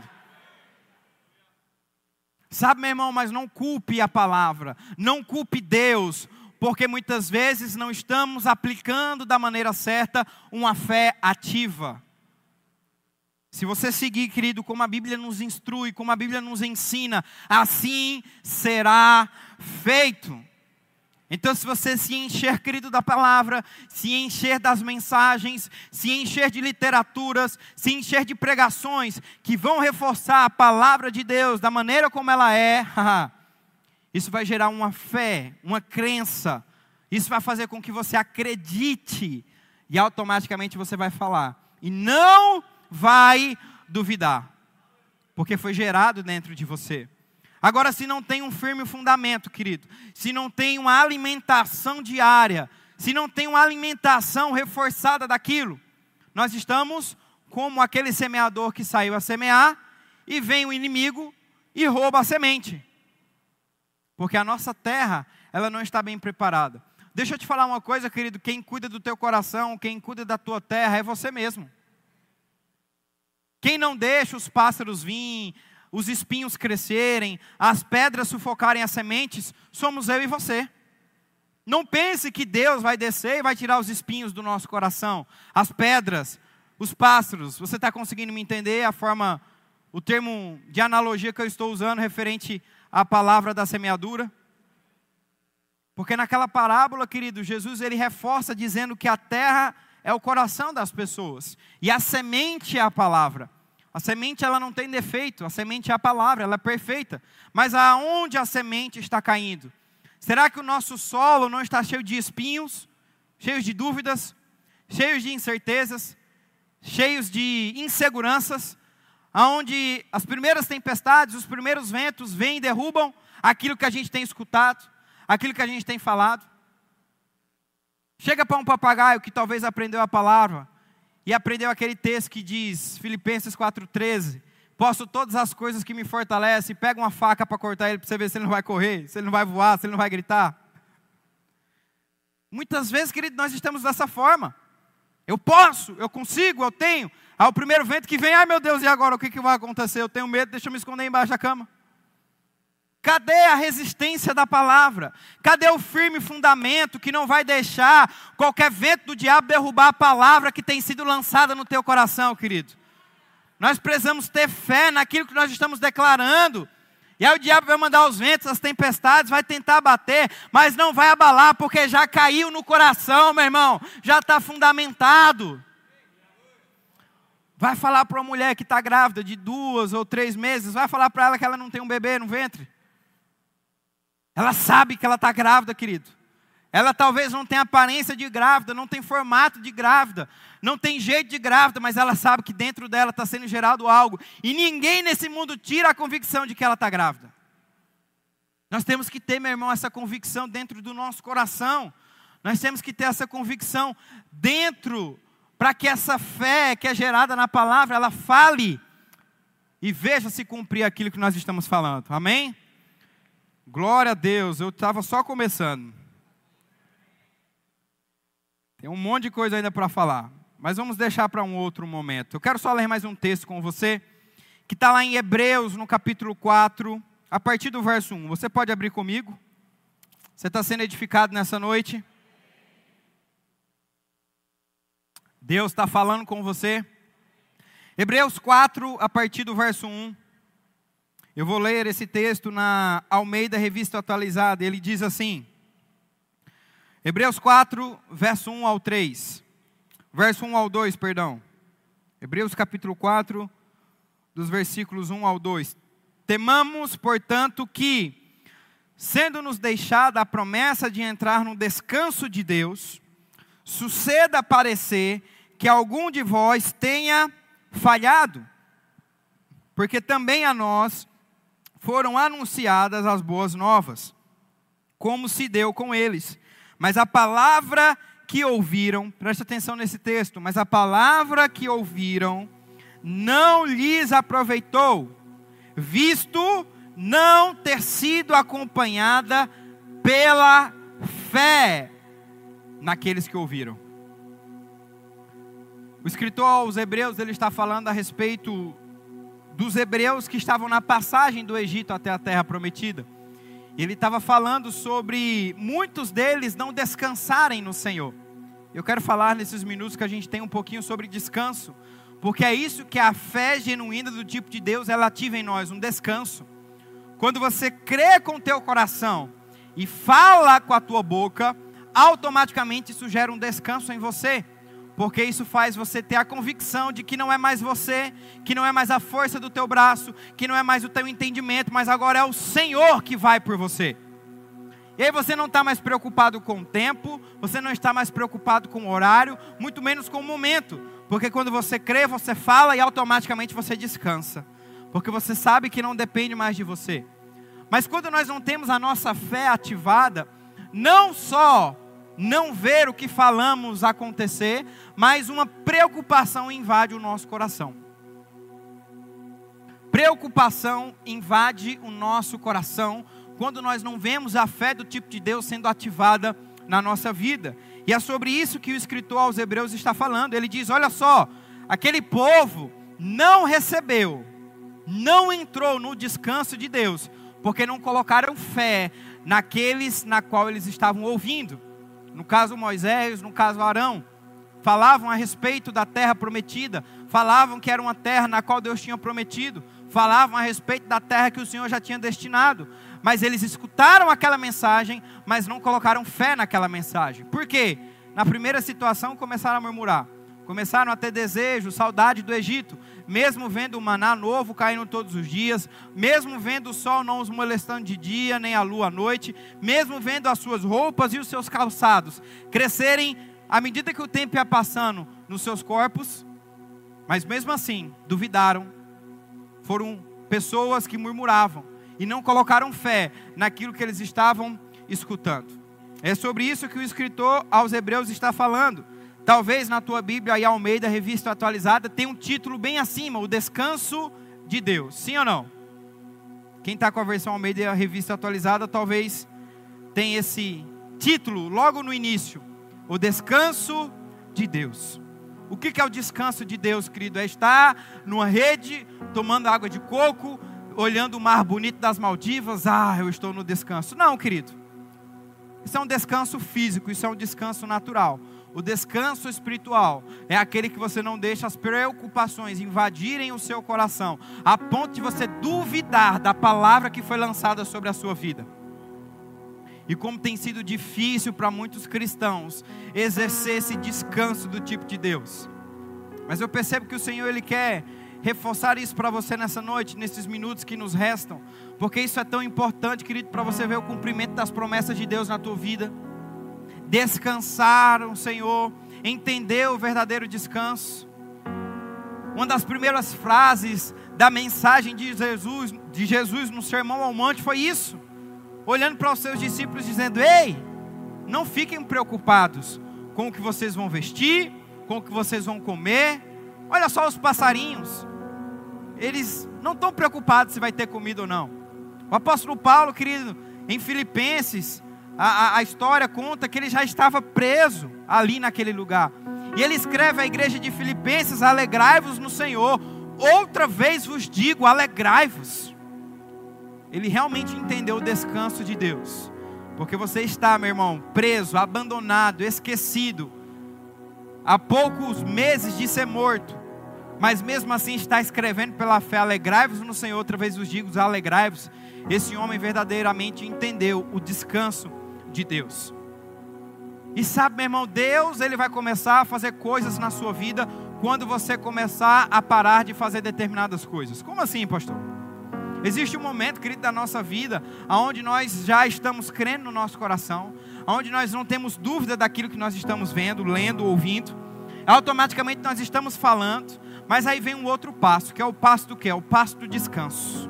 Sabe, meu irmão, mas não culpe a palavra, não culpe Deus, porque muitas vezes não estamos aplicando da maneira certa uma fé ativa. Se você seguir, querido, como a Bíblia nos instrui, como a Bíblia nos ensina, assim será feito. Então, se você se encher, querido, da palavra, se encher das mensagens, se encher de literaturas, se encher de pregações que vão reforçar a palavra de Deus da maneira como ela é, isso vai gerar uma fé, uma crença. Isso vai fazer com que você acredite e automaticamente você vai falar. E não vai duvidar, porque foi gerado dentro de você. Agora, se não tem um firme fundamento, querido, se não tem uma alimentação diária, se não tem uma alimentação reforçada daquilo, nós estamos como aquele semeador que saiu a semear e vem o inimigo e rouba a semente. Porque a nossa terra, ela não está bem preparada. Deixa eu te falar uma coisa, querido, quem cuida do teu coração, quem cuida da tua terra é você mesmo. Quem não deixa os pássaros virem, os espinhos crescerem, as pedras sufocarem as sementes, somos eu e você. Não pense que Deus vai descer e vai tirar os espinhos do nosso coração, as pedras, os pássaros. Você está conseguindo me entender a forma, o termo de analogia que eu estou usando referente à palavra da semeadura? Porque naquela parábola, querido, Jesus ele reforça dizendo que a terra é o coração das pessoas e a semente é a palavra. A semente ela não tem defeito, a semente é a palavra, ela é perfeita. Mas aonde a semente está caindo? Será que o nosso solo não está cheio de espinhos, cheios de dúvidas, cheios de incertezas, cheios de inseguranças, aonde as primeiras tempestades, os primeiros ventos vêm e derrubam aquilo que a gente tem escutado, aquilo que a gente tem falado? Chega para um papagaio que talvez aprendeu a palavra, e aprendeu aquele texto que diz, Filipenses quatro, treze, posso todas as coisas que me fortalecem, pega uma faca para cortar ele, para você ver se ele não vai correr, se ele não vai voar, se ele não vai gritar. Muitas vezes, querido, nós estamos dessa forma. Eu posso, eu consigo, eu tenho. Aí o primeiro vento que vem, ai meu Deus, e agora o que, que vai acontecer? Eu tenho medo, deixa eu me esconder embaixo da cama. Cadê a resistência da palavra? Cadê o firme fundamento que não vai deixar qualquer vento do diabo derrubar a palavra que tem sido lançada no teu coração, querido? Nós precisamos ter fé naquilo que nós estamos declarando. E aí o diabo vai mandar os ventos, as tempestades, vai tentar bater, mas não vai abalar, porque já caiu no coração, meu irmão. Já está fundamentado. Vai falar para uma mulher que está grávida de duas ou três meses, vai falar para ela que ela não tem um bebê no ventre. Ela sabe que ela está grávida, querido. Ela talvez não tenha aparência de grávida, não tem formato de grávida, não tem jeito de grávida, mas ela sabe que dentro dela está sendo gerado algo. E ninguém nesse mundo tira a convicção de que ela está grávida. Nós temos que ter, meu irmão, essa convicção dentro do nosso coração. Nós temos que ter essa convicção dentro, para que essa fé que é gerada na palavra, ela fale e veja se cumprir aquilo que nós estamos falando. Amém? Glória a Deus, eu estava só começando. Tem um monte de coisa ainda para falar, mas vamos deixar para um outro momento. Eu quero só ler mais um texto com você, que está lá em Hebreus, no capítulo quatro, a partir do verso um. Você pode abrir comigo? Você está sendo edificado nessa noite? Deus está falando com você? Hebreus quatro, a partir do verso um. Eu vou ler esse texto na Almeida Revista Atualizada. Ele diz assim, Hebreus quatro, verso um ao três. Verso um ao dois, perdão. Hebreus capítulo quatro, dos versículos um ao dois. Temamos, portanto, que, sendo-nos deixada a promessa de entrar no descanso de Deus, suceda aparecer que algum de vós tenha falhado, porque também a nós foram anunciadas as boas novas, como se deu com eles. Mas a palavra que ouviram, presta atenção nesse texto, mas a palavra que ouviram não lhes aproveitou, visto não ter sido acompanhada pela fé naqueles que ouviram. O escritor aos Hebreus, ele está falando a respeito dos hebreus que estavam na passagem do Egito até a terra prometida. Ele estava falando sobre muitos deles não descansarem no Senhor. Eu quero falar nesses minutos que a gente tem um pouquinho sobre descanso, porque é isso que a fé genuína do tipo de Deus, ela ativa em nós, um descanso. Quando você crê com o teu coração e fala com a tua boca, automaticamente isso gera um descanso em você. Porque isso faz você ter a convicção de que não é mais você, que não é mais a força do teu braço, que não é mais o teu entendimento, mas agora é o Senhor que vai por você. E aí você não está mais preocupado com o tempo, você não está mais preocupado com o horário, muito menos com o momento. Porque quando você crê, você fala e automaticamente você descansa. Porque você sabe que não depende mais de você. Mas quando nós não temos a nossa fé ativada, não só não ver o que falamos acontecer, mas uma preocupação invade o nosso coração. Preocupação invade o nosso coração quando nós não vemos a fé do tipo de Deus sendo ativada na nossa vida. E é sobre isso que o escritor aos Hebreus está falando. Ele diz, olha só, aquele povo não recebeu, não entrou no descanso de Deus, porque não colocaram fé naqueles na qual eles estavam ouvindo. No caso Moisés, no caso Arão, falavam a respeito da terra prometida, falavam que era uma terra na qual Deus tinha prometido, falavam a respeito da terra que o Senhor já tinha destinado, mas eles escutaram aquela mensagem, mas não colocaram fé naquela mensagem. Por quê? Na primeira situação começaram a murmurar, começaram a ter desejo, saudade do Egito, mesmo vendo o maná novo caindo todos os dias, mesmo vendo o sol não os molestando de dia, nem a lua à noite, mesmo vendo as suas roupas e os seus calçados crescerem à medida que o tempo ia passando nos seus corpos, mas mesmo assim, duvidaram, foram pessoas que murmuravam e não colocaram fé naquilo que eles estavam escutando. É sobre isso que o escritor aos Hebreus está falando. Talvez na tua Bíblia aí Almeida, revista atualizada, tem um título bem acima, o descanso de Deus. Sim ou não? Quem está com a versão Almeida, a revista atualizada, talvez tenha esse título logo no início. O descanso de Deus. O que é o descanso de Deus, querido? É estar numa rede, tomando água de coco, olhando o mar bonito das Maldivas. Ah, eu estou no descanso. Não, querido. Isso é um descanso físico, isso é um descanso natural. O descanso espiritual é aquele que você não deixa as preocupações invadirem o seu coração, a ponto de você duvidar da palavra que foi lançada sobre a sua vida. E como tem sido difícil para muitos cristãos exercer esse descanso do tipo de Deus. Mas eu percebo que o Senhor, Ele quer reforçar isso para você nessa noite, nesses minutos que nos restam. Porque isso é tão importante, querido, para você ver o cumprimento das promessas de Deus na tua vida. Descansar no Senhor, entender o verdadeiro descanso. Uma das primeiras frases da mensagem de Jesus, de Jesus no Sermão ao Monte foi isso. Olhando para os seus discípulos dizendo, ei, não fiquem preocupados com o que vocês vão vestir, com o que vocês vão comer. Olha só os passarinhos, eles não estão preocupados se vai ter comida ou não. O apóstolo Paulo, querido, em Filipenses, a, a, a história conta que ele já estava preso ali naquele lugar. E ele escreve à igreja de Filipenses, alegrai-vos no Senhor. Outra vez vos digo, alegrai-vos. Ele realmente entendeu o descanso de Deus. Porque você está, meu irmão, preso, abandonado, esquecido, há poucos meses de ser morto, mas mesmo assim está escrevendo pela fé, alegrai-vos no Senhor, outra vez vos digo, alegrai-vos. Esse homem verdadeiramente entendeu o descanso de Deus. E sabe, meu irmão, Deus, Ele vai começar a fazer coisas na sua vida quando você começar a parar de fazer determinadas coisas. Como assim, pastor? Existe um momento, querido, da nossa vida, onde nós já estamos crendo no nosso coração, onde nós não temos dúvida daquilo que nós estamos vendo, lendo, ouvindo. Automaticamente nós estamos falando, mas aí vem um outro passo, que é o passo do quê? É o passo do descanso.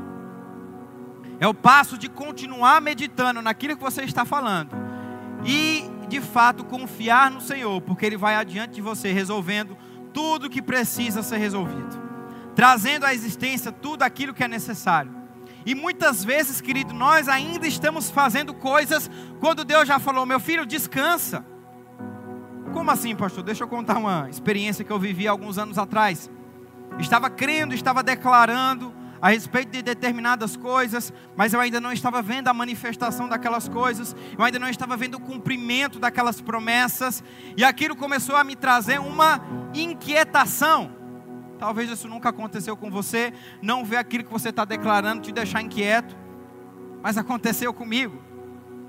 É o passo de continuar meditando naquilo que você está falando. E, de fato, confiar no Senhor, porque Ele vai adiante de você, resolvendo tudo que precisa ser resolvido. Trazendo à existência tudo aquilo que é necessário. E muitas vezes, querido, nós ainda estamos fazendo coisas quando Deus já falou, meu filho, descansa. Como assim, pastor? Deixa eu contar uma experiência que eu vivi alguns anos atrás. Estava crendo, estava declarando a respeito de determinadas coisas, mas eu ainda não estava vendo a manifestação daquelas coisas, eu ainda não estava vendo o cumprimento daquelas promessas, e aquilo começou a me trazer uma inquietação. Talvez isso nunca aconteceu com você, não ver aquilo que você está declarando te deixar inquieto, mas aconteceu comigo.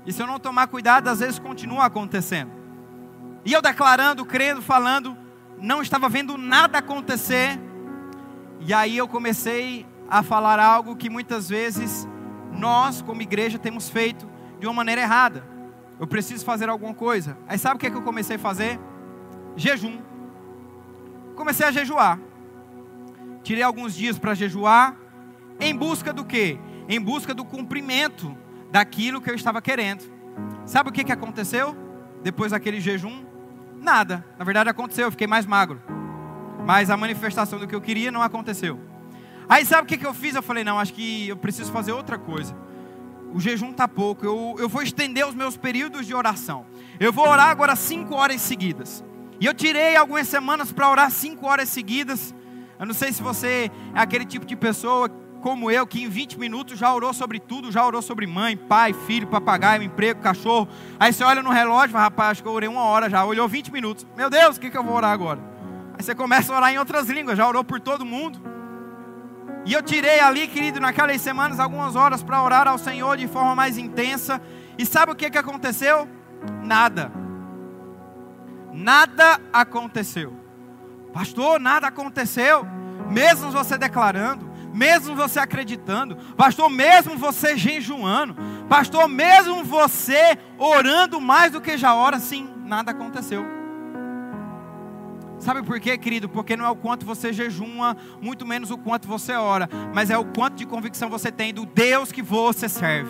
E se eu não tomar cuidado, às vezes continua acontecendo. E eu declarando, crendo, falando, não estava vendo nada acontecer. E aí eu comecei a falar algo que muitas vezes nós, como igreja, temos feito de uma maneira errada. Eu preciso fazer alguma coisa. Aí sabe o que, é que eu comecei a fazer? Jejum. Comecei a jejuar. Tirei alguns dias para jejuar. Em busca do quê? Em busca do cumprimento daquilo que eu estava querendo. Sabe o que, que aconteceu? Depois daquele jejum? Nada. Na verdade aconteceu, eu fiquei mais magro. Mas a manifestação do que eu queria não aconteceu. Aí sabe o que, que eu fiz? Eu falei, não, acho que eu preciso fazer outra coisa. O jejum está pouco, eu, eu vou estender os meus períodos de oração. Eu vou orar agora cinco horas seguidas. E eu tirei algumas semanas para orar cinco horas seguidas. Eu não sei se você é aquele tipo de pessoa como eu, que em vinte minutos já orou sobre tudo, já orou sobre mãe, pai, filho, papagaio, emprego, cachorro. Aí você olha no relógio e fala, rapaz, acho que eu orei uma hora já, olhou vinte minutos. Meu Deus, o que, que eu vou orar agora? Aí você começa a orar em outras línguas, já orou por todo mundo. E eu tirei ali, querido, naquelas semanas, algumas horas para orar ao Senhor de forma mais intensa. E sabe o que, que aconteceu? Nada. Nada aconteceu. Pastor, nada aconteceu. Mesmo você declarando, mesmo você acreditando, pastor, mesmo você jejuando, pastor, mesmo você orando mais do que já ora, sim, nada aconteceu. Sabe por quê, querido? Porque não é o quanto você jejuma, muito menos o quanto você ora, mas é o quanto de convicção você tem do Deus que você serve.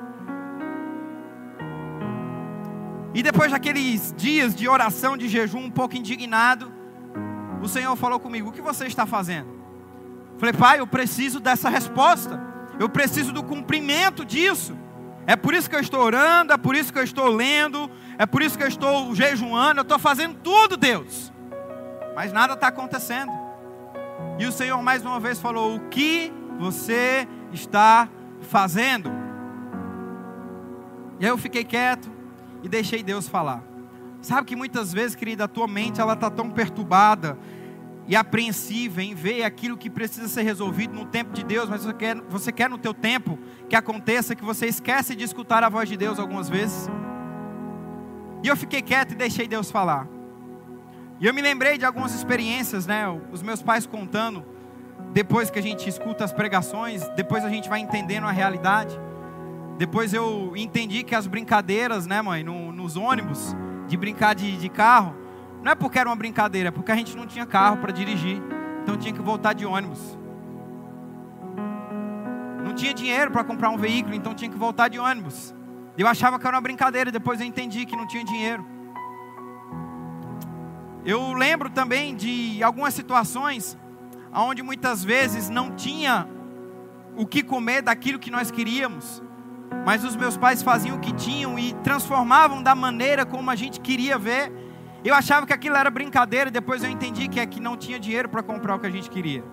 E depois daqueles dias de oração, de jejum, um pouco indignado, o Senhor falou comigo, o que você está fazendo? Falei, pai, eu preciso dessa resposta, eu preciso do cumprimento disso. É por isso que eu estou orando, é por isso que eu estou lendo, é por isso que eu estou jejuando, eu estou fazendo tudo, Deus. Mas nada está acontecendo. E o Senhor mais uma vez falou, o que você está fazendo? E aí eu fiquei quieto e deixei Deus falar. Sabe que muitas vezes, querida, a tua mente ela está tão perturbada e apreensiva em ver aquilo que precisa ser resolvido no tempo de Deus, mas você quer, você quer no teu tempo que aconteça, que você esquece de escutar a voz de Deus algumas vezes. E eu fiquei quieto e deixei Deus falar. E eu me lembrei de algumas experiências, né? Os meus pais contando, depois que a gente escuta as pregações, depois a gente vai entendendo a realidade. Depois eu entendi que as brincadeiras, né, mãe, no, nos ônibus, de brincar de, de carro, não é porque era uma brincadeira, é porque a gente não tinha carro para dirigir, então tinha que voltar de ônibus. Não tinha dinheiro para comprar um veículo, então tinha que voltar de ônibus. Eu achava que era uma brincadeira, depois eu entendi que não tinha dinheiro. Eu lembro também de algumas situações onde muitas vezes não tinha o que comer daquilo que nós queríamos, mas os meus pais faziam o que tinham e transformavam da maneira como a gente queria ver. Eu achava que aquilo era brincadeira, depois eu entendi que é que não tinha dinheiro para comprar o que a gente queria.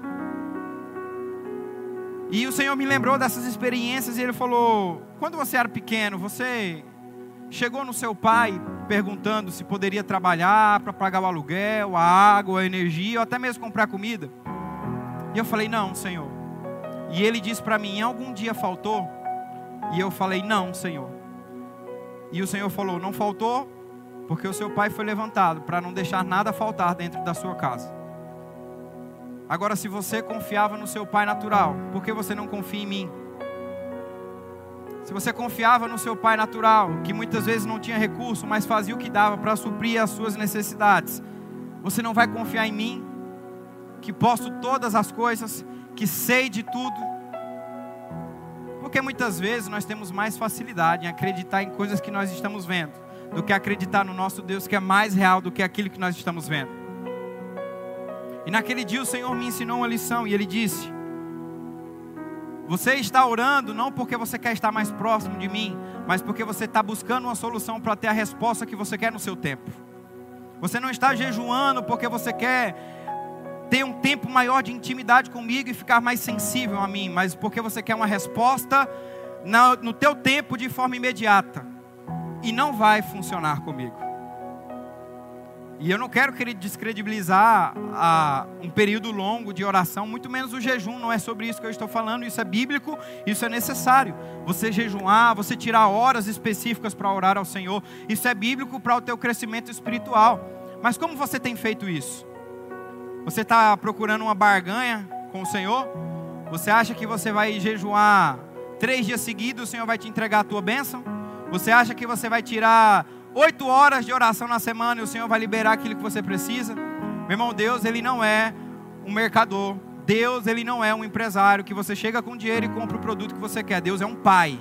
E o Senhor me lembrou dessas experiências e Ele falou, quando você era pequeno, você chegou no seu pai perguntando se poderia trabalhar para pagar o aluguel, a água, a energia, ou até mesmo comprar comida? E eu falei, não, Senhor. E Ele disse para mim, algum dia faltou? E eu falei, não, Senhor. E o Senhor falou, não faltou, porque o seu pai foi levantado para não deixar nada faltar dentro da sua casa. Agora, se você confiava no seu pai natural, por que você não confia em mim? Se você confiava no seu pai natural, que muitas vezes não tinha recurso, mas fazia o que dava para suprir as suas necessidades, você não vai confiar em mim, que posso todas as coisas, que sei de tudo? Porque muitas vezes nós temos mais facilidade em acreditar em coisas que nós estamos vendo, do que acreditar no nosso Deus, que é mais real do que aquilo que nós estamos vendo. E naquele dia o Senhor me ensinou uma lição, e Ele disse, você está orando não porque você quer estar mais próximo de mim, mas porque você está buscando uma solução para ter a resposta que você quer no seu tempo. Você não está jejuando porque você quer ter um tempo maior de intimidade comigo e ficar mais sensível a mim, mas porque você quer uma resposta no teu tempo de forma imediata. E não vai funcionar comigo. E eu não quero, querido, descredibilizar a, um período longo de oração, muito menos o jejum, não é sobre isso que eu estou falando, isso é bíblico, isso é necessário. Você jejuar, você tirar horas específicas para orar ao Senhor, isso é bíblico para o teu crescimento espiritual. Mas como você tem feito isso? Você está procurando uma barganha com o Senhor? Você acha que você vai jejuar três dias seguidos, o Senhor vai te entregar a tua bênção? Você acha que você vai tirar oito horas de oração na semana e o Senhor vai liberar aquilo que você precisa? Meu irmão, Deus, Ele não é um mercador. Deus, Ele não é um empresário que você chega com dinheiro e compra o produto que você quer. Deus é um pai.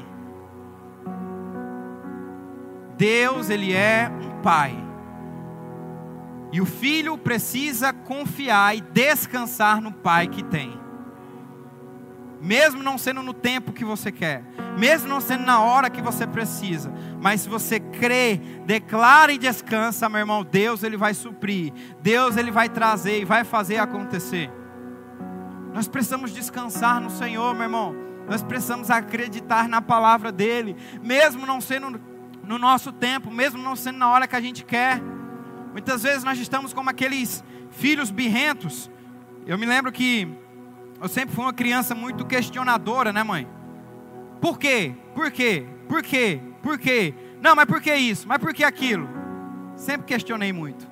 Deus, Ele é um pai. E o filho precisa confiar e descansar no pai que tem. Mesmo não sendo no tempo que você quer, mesmo não sendo na hora que você precisa, mas se você crê, declara e descansa, meu irmão, Deus Ele vai suprir, Deus Ele vai trazer e vai fazer acontecer. Nós precisamos descansar no Senhor, meu irmão. Nós precisamos acreditar na palavra dEle, mesmo não sendo no nosso tempo, mesmo não sendo na hora que a gente quer. Muitas vezes nós estamos como aqueles filhos birrentos. Eu me lembro que eu sempre fui uma criança muito questionadora, né, mãe? Por quê? Por quê? Por quê? Por quê? Não, mas por que isso? Mas por que aquilo? Sempre questionei muito.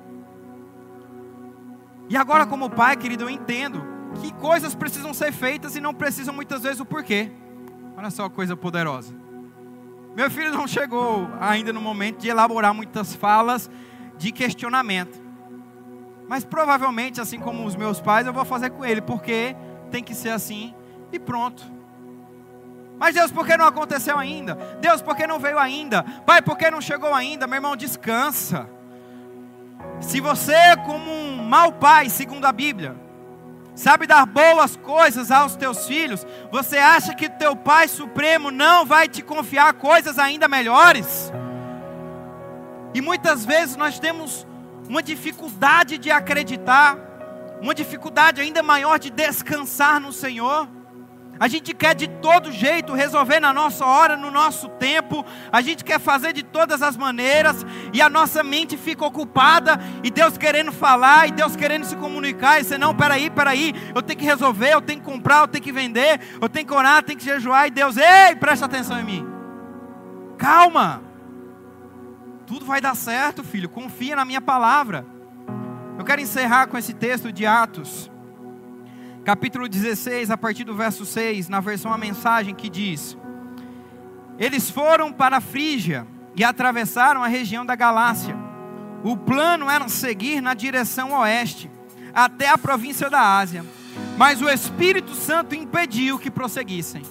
E agora, como pai, querido, eu entendo que coisas precisam ser feitas e não precisam muitas vezes o porquê. Olha só que coisa poderosa. Meu filho não chegou ainda no momento de elaborar muitas falas de questionamento. Mas provavelmente, assim como os meus pais, eu vou fazer com ele, porque tem que ser assim e pronto. Mas Deus, por que não aconteceu ainda? Deus, por que não veio ainda? Pai, por que não chegou ainda? Meu irmão, descansa. Se você, como um mau pai, segundo a Bíblia, sabe dar boas coisas aos teus filhos, você acha que teu Pai Supremo não vai te confiar coisas ainda melhores? E muitas vezes nós temos uma dificuldade de acreditar, uma dificuldade ainda maior de descansar no Senhor. A gente quer de todo jeito resolver na nossa hora, no nosso tempo. A gente quer fazer de todas as maneiras. E a nossa mente fica ocupada. E Deus querendo falar, e Deus querendo se comunicar. E você, não, peraí, peraí. Eu tenho que resolver, eu tenho que comprar, eu tenho que vender. Eu tenho que orar, eu tenho que jejuar. E Deus, ei, presta atenção em mim. Calma. Tudo vai dar certo, filho. Confia na minha palavra. Eu quero encerrar com esse texto de Atos, capítulo dezesseis, a partir do verso seis, na versão A Mensagem, que diz: eles foram para a Frígia e atravessaram a região da Galácia. O plano era seguir na direção oeste, até a província da Ásia, mas o Espírito Santo impediu que prosseguissem.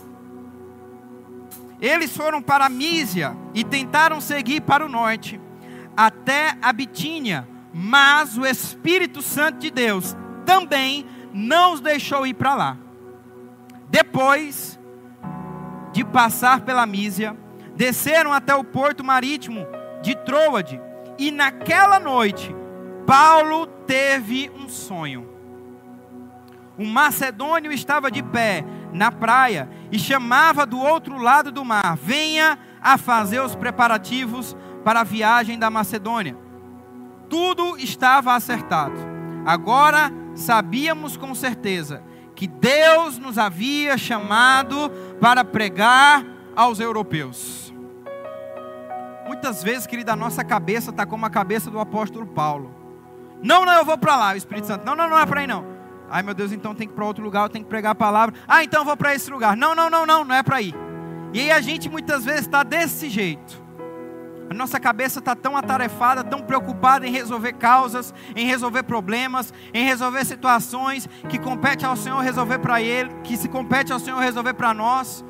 Eles foram para a Mísia e tentaram seguir para o norte, até a Bitínia, mas o Espírito Santo de Deus também não os deixou ir para lá. Depois de passar pela Mísia, desceram até o porto marítimo de Troade, e naquela noite Paulo teve um sonho. Um macedônio estava de pé na praia e chamava do outro lado do mar: venha a fazer os preparativos para a viagem da Macedônia. Tudo estava acertado. Agora sabíamos com certeza que Deus nos havia chamado para pregar aos europeus. Muitas vezes, querida, a nossa cabeça está como a cabeça do apóstolo Paulo. Não, não, eu vou para lá. O Espírito Santo, não, não, não é para aí não. Ai meu Deus, então tem que ir para outro lugar, eu tenho que pregar a palavra. Ah, então eu vou para esse lugar. Não, não, não, não, não é para ir. E aí a gente muitas vezes está desse jeito. A nossa cabeça está tão atarefada, tão preocupada em resolver causas, em resolver problemas, em resolver situações que compete ao Senhor resolver para Ele, que se compete ao Senhor resolver para nós.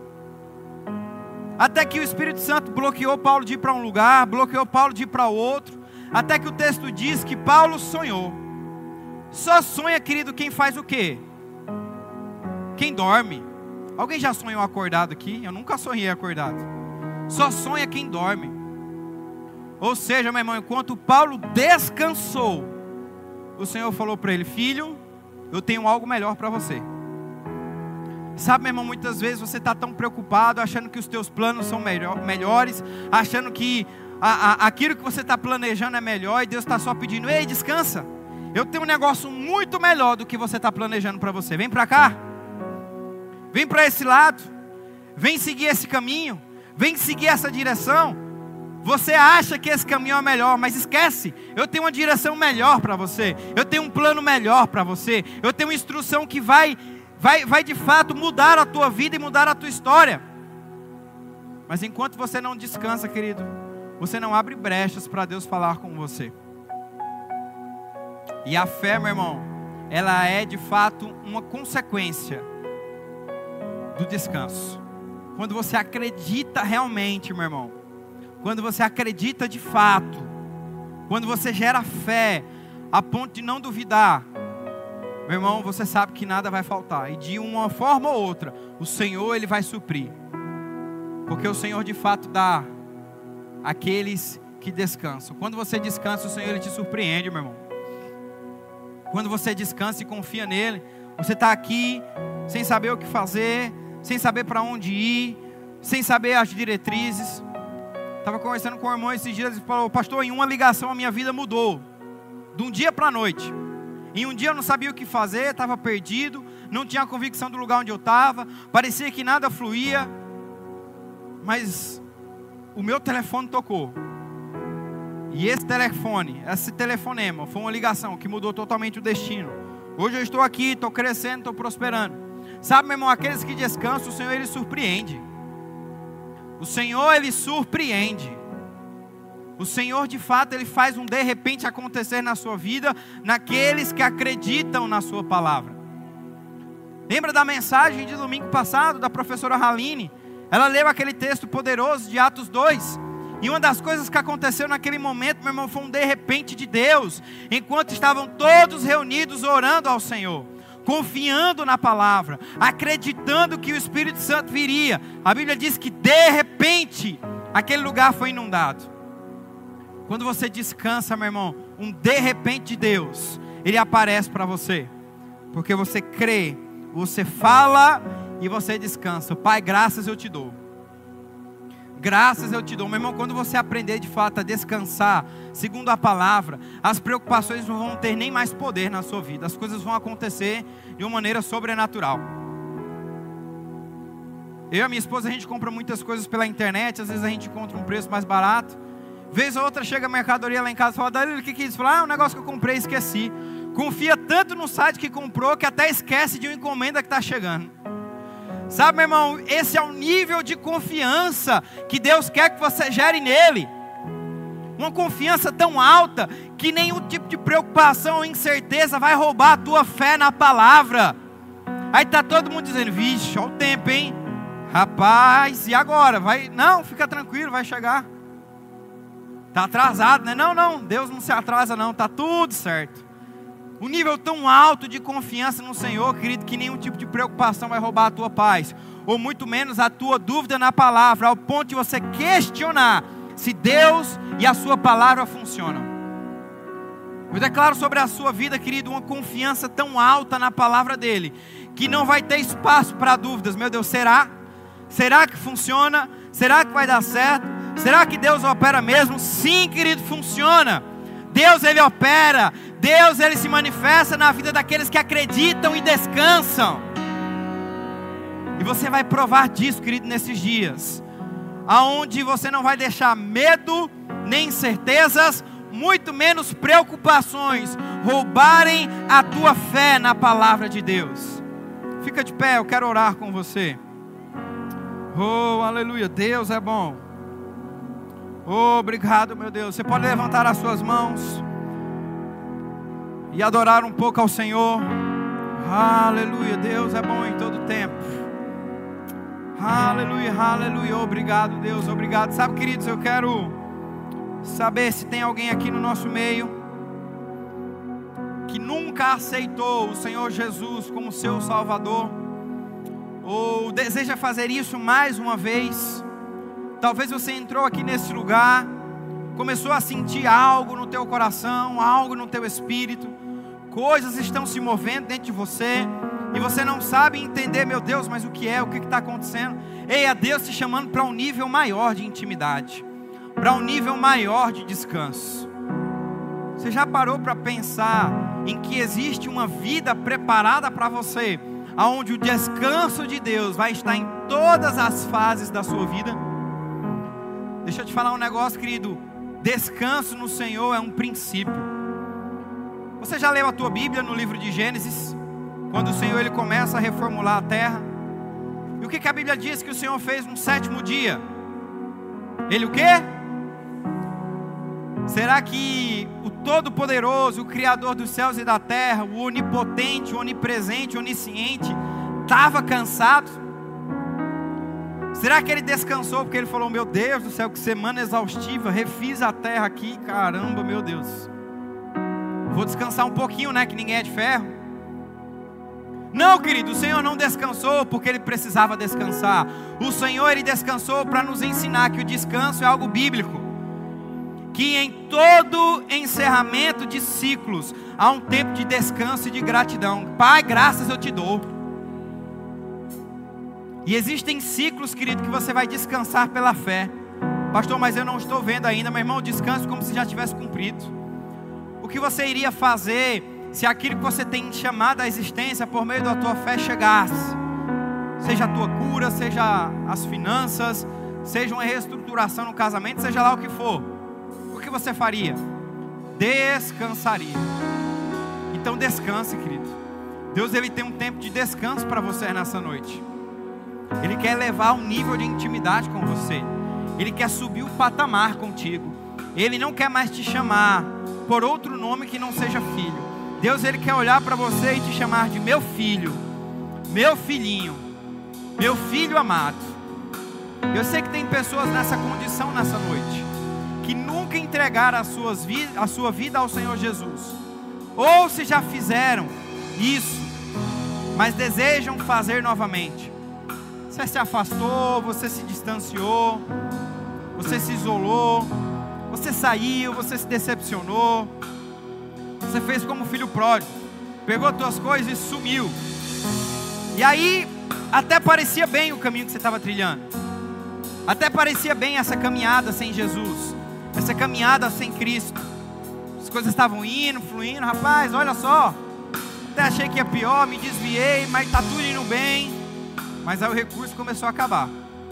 Até que o Espírito Santo bloqueou Paulo de ir para um lugar, bloqueou Paulo de ir para outro. Até que o texto diz que Paulo sonhou. Só sonha, querido, quem faz o quê? Quem dorme. Alguém já sonhou acordado aqui? Eu nunca sonhei acordado. Só sonha quem dorme. Ou seja, meu irmão, enquanto Paulo descansou, o Senhor falou para ele: filho, eu tenho algo melhor para você. Sabe, meu irmão, muitas vezes você está tão preocupado, achando que os teus planos são melhor, melhores, achando que a, a, aquilo que você está planejando é melhor e Deus está só pedindo, ei, descansa. Eu tenho um negócio muito melhor do que você está planejando para você. Vem para cá. Vem para esse lado. Vem seguir esse caminho. Vem seguir essa direção. Você acha que esse caminho é melhor, mas esquece. Eu tenho uma direção melhor para você. Eu tenho um plano melhor para você. Eu tenho uma instrução que vai, vai, vai de fato mudar a tua vida e mudar a tua história. Mas enquanto você não descansa, querido, você não abre brechas para Deus falar com você. E a fé, meu irmão, ela é de fato uma consequência do descanso. Quando você acredita realmente, meu irmão, quando você acredita de fato, quando você gera fé a ponto de não duvidar, meu irmão, você sabe que nada vai faltar. E de uma forma ou outra, o Senhor, Ele vai suprir. Porque o Senhor de fato dá àqueles que descansam. Quando você descansa, o Senhor, Ele te surpreende, meu irmão. Quando você descansa e confia nele, você está aqui sem saber o que fazer, sem saber para onde ir, sem saber as diretrizes. Estava conversando com o irmão esses dias, ele falou, pastor, em uma ligação a minha vida mudou, de um dia para a noite. Em um dia eu não sabia o que fazer, estava perdido, não tinha convicção do lugar onde eu estava, parecia que nada fluía, mas o meu telefone tocou. E esse telefone, esse telefonema, foi uma ligação que mudou totalmente o destino. Hoje eu estou aqui, estou crescendo, estou prosperando. Sabe, meu irmão, aqueles que descansam, o Senhor, Ele surpreende. O Senhor, Ele surpreende. O Senhor, de fato, Ele faz um de repente acontecer na sua vida, naqueles que acreditam na sua palavra. Lembra da mensagem de domingo passado, da professora Haline? Ela leu aquele texto poderoso de Atos dois. E uma das coisas que aconteceu naquele momento, meu irmão, foi um de repente de Deus. Enquanto estavam todos reunidos orando ao Senhor, confiando na palavra, acreditando que o Espírito Santo viria. A Bíblia diz que de repente, aquele lugar foi inundado. Quando você descansa, meu irmão, um de repente de Deus, Ele aparece para você. Porque você crê, você fala e você descansa. Pai, graças eu te dou. Graças eu te dou, meu irmão. Quando você aprender de fato a descansar segundo a palavra, as preocupações não vão ter nem mais poder na sua vida. As coisas vão acontecer de uma maneira sobrenatural. Eu e a minha esposa, a gente compra muitas coisas pela internet. Às vezes a gente encontra um preço mais barato. Vez ou outra chega a mercadoria lá em casa e fala, Danilo, o que que é isso? Fala, ah, é um negócio que eu comprei e esqueci. Confia tanto no site que comprou que até esquece de uma encomenda que está chegando. Sabe, meu irmão, esse é o nível de confiança que Deus quer que você gere nele. Uma confiança tão alta que nenhum tipo de preocupação ou incerteza vai roubar a tua fé na palavra. Aí está todo mundo dizendo, vixe, olha o tempo, hein? Rapaz, e agora? Vai? Não, fica tranquilo, vai chegar. Está atrasado, né? Não, não, Deus não se atrasa não, está tudo certo. Um nível tão alto de confiança no Senhor, querido, que nenhum tipo de preocupação vai roubar a tua paz, ou muito menos a tua dúvida na palavra, ao ponto de você questionar se Deus e a sua palavra funcionam. Eu declaro sobre a sua vida, querido, uma confiança tão alta na palavra dele, que não vai ter espaço para dúvidas. Meu Deus, será? Será que funciona? Será que vai dar certo? Será que Deus opera mesmo? Sim, querido, funciona. Deus, Ele opera. Deus, Ele se manifesta na vida daqueles que acreditam e descansam. E você vai provar disso, querido, nesses dias, aonde você não vai deixar medo, nem incertezas, muito menos preocupações roubarem a tua fé na palavra de Deus. Fica de pé, eu quero orar com você. Oh, aleluia, Deus é bom. Oh, obrigado, meu Deus. Você pode levantar as suas mãos e adorar um pouco ao Senhor. Aleluia, Deus é bom em todo tempo. Aleluia, aleluia. Obrigado, Deus, obrigado. Sabe, queridos, eu quero saber se tem alguém aqui no nosso meio que nunca aceitou o Senhor Jesus como seu Salvador, ou deseja fazer isso mais uma vez. Talvez você entrou aqui nesse lugar, começou a sentir algo no teu coração, algo no teu espírito, coisas estão se movendo dentro de você, e você não sabe entender, meu Deus, mas o que é, o que está acontecendo? Ei, é Deus te chamando para um nível maior de intimidade, para um nível maior de descanso. Você já parou para pensar em que existe uma vida preparada para você, onde o descanso de Deus vai estar em todas as fases da sua vida? Deixa eu te falar um negócio, querido. Descanso no Senhor é um princípio. Você já leu a tua Bíblia no livro de Gênesis? Quando o Senhor ele começa a reformular a terra. E o que, que a Bíblia diz que o Senhor fez no sétimo dia? Ele o quê? Será que o Todo-Poderoso, o Criador dos céus e da terra, o Onipotente, o Onipresente, o Onisciente, estava cansado? Será que ele descansou porque ele falou: meu Deus do céu, que semana exaustiva, refiz a terra aqui, caramba, meu Deus, vou descansar um pouquinho, né, que ninguém é de ferro? Não, querido, o Senhor não descansou porque ele precisava descansar. O Senhor ele descansou para nos ensinar que o descanso é algo bíblico, que em todo encerramento de ciclos há um tempo de descanso e de gratidão. Pai, graças eu te dou. E existem ciclos, querido, que você vai descansar pela fé. Pastor, mas eu não estou vendo ainda. Meu irmão, descanso como se já tivesse cumprido. O que você iria fazer se aquilo que você tem chamado à existência por meio da tua fé chegasse? Seja a tua cura, seja as finanças, seja uma reestruturação no casamento, seja lá o que for. O que você faria? Descansaria. Então descanse, querido. Deus ele tem um tempo de descanso para você nessa noite. Ele quer levar um nível de intimidade com você. Ele quer subir o patamar contigo. Ele não quer mais te chamar por outro nome que não seja filho. Deus ele quer olhar para você e te chamar de meu filho, meu filhinho, meu filho amado. Eu sei que tem pessoas nessa condição nessa noite, que nunca entregaram as suas vi- a sua vida ao Senhor Jesus. Ou se já fizeram isso, mas desejam fazer novamente. Você se afastou, você se distanciou, você se isolou, você saiu, você se decepcionou. Você fez como filho pródigo, pegou tuas coisas e sumiu. E aí, até parecia bem o caminho que você estava trilhando. Até parecia bem essa caminhada sem Jesus, essa caminhada sem Cristo. As coisas estavam indo, fluindo. Rapaz, olha só, até achei que ia pior, me desviei, mas está tudo indo bem. Mas aí o recurso começou a acabar.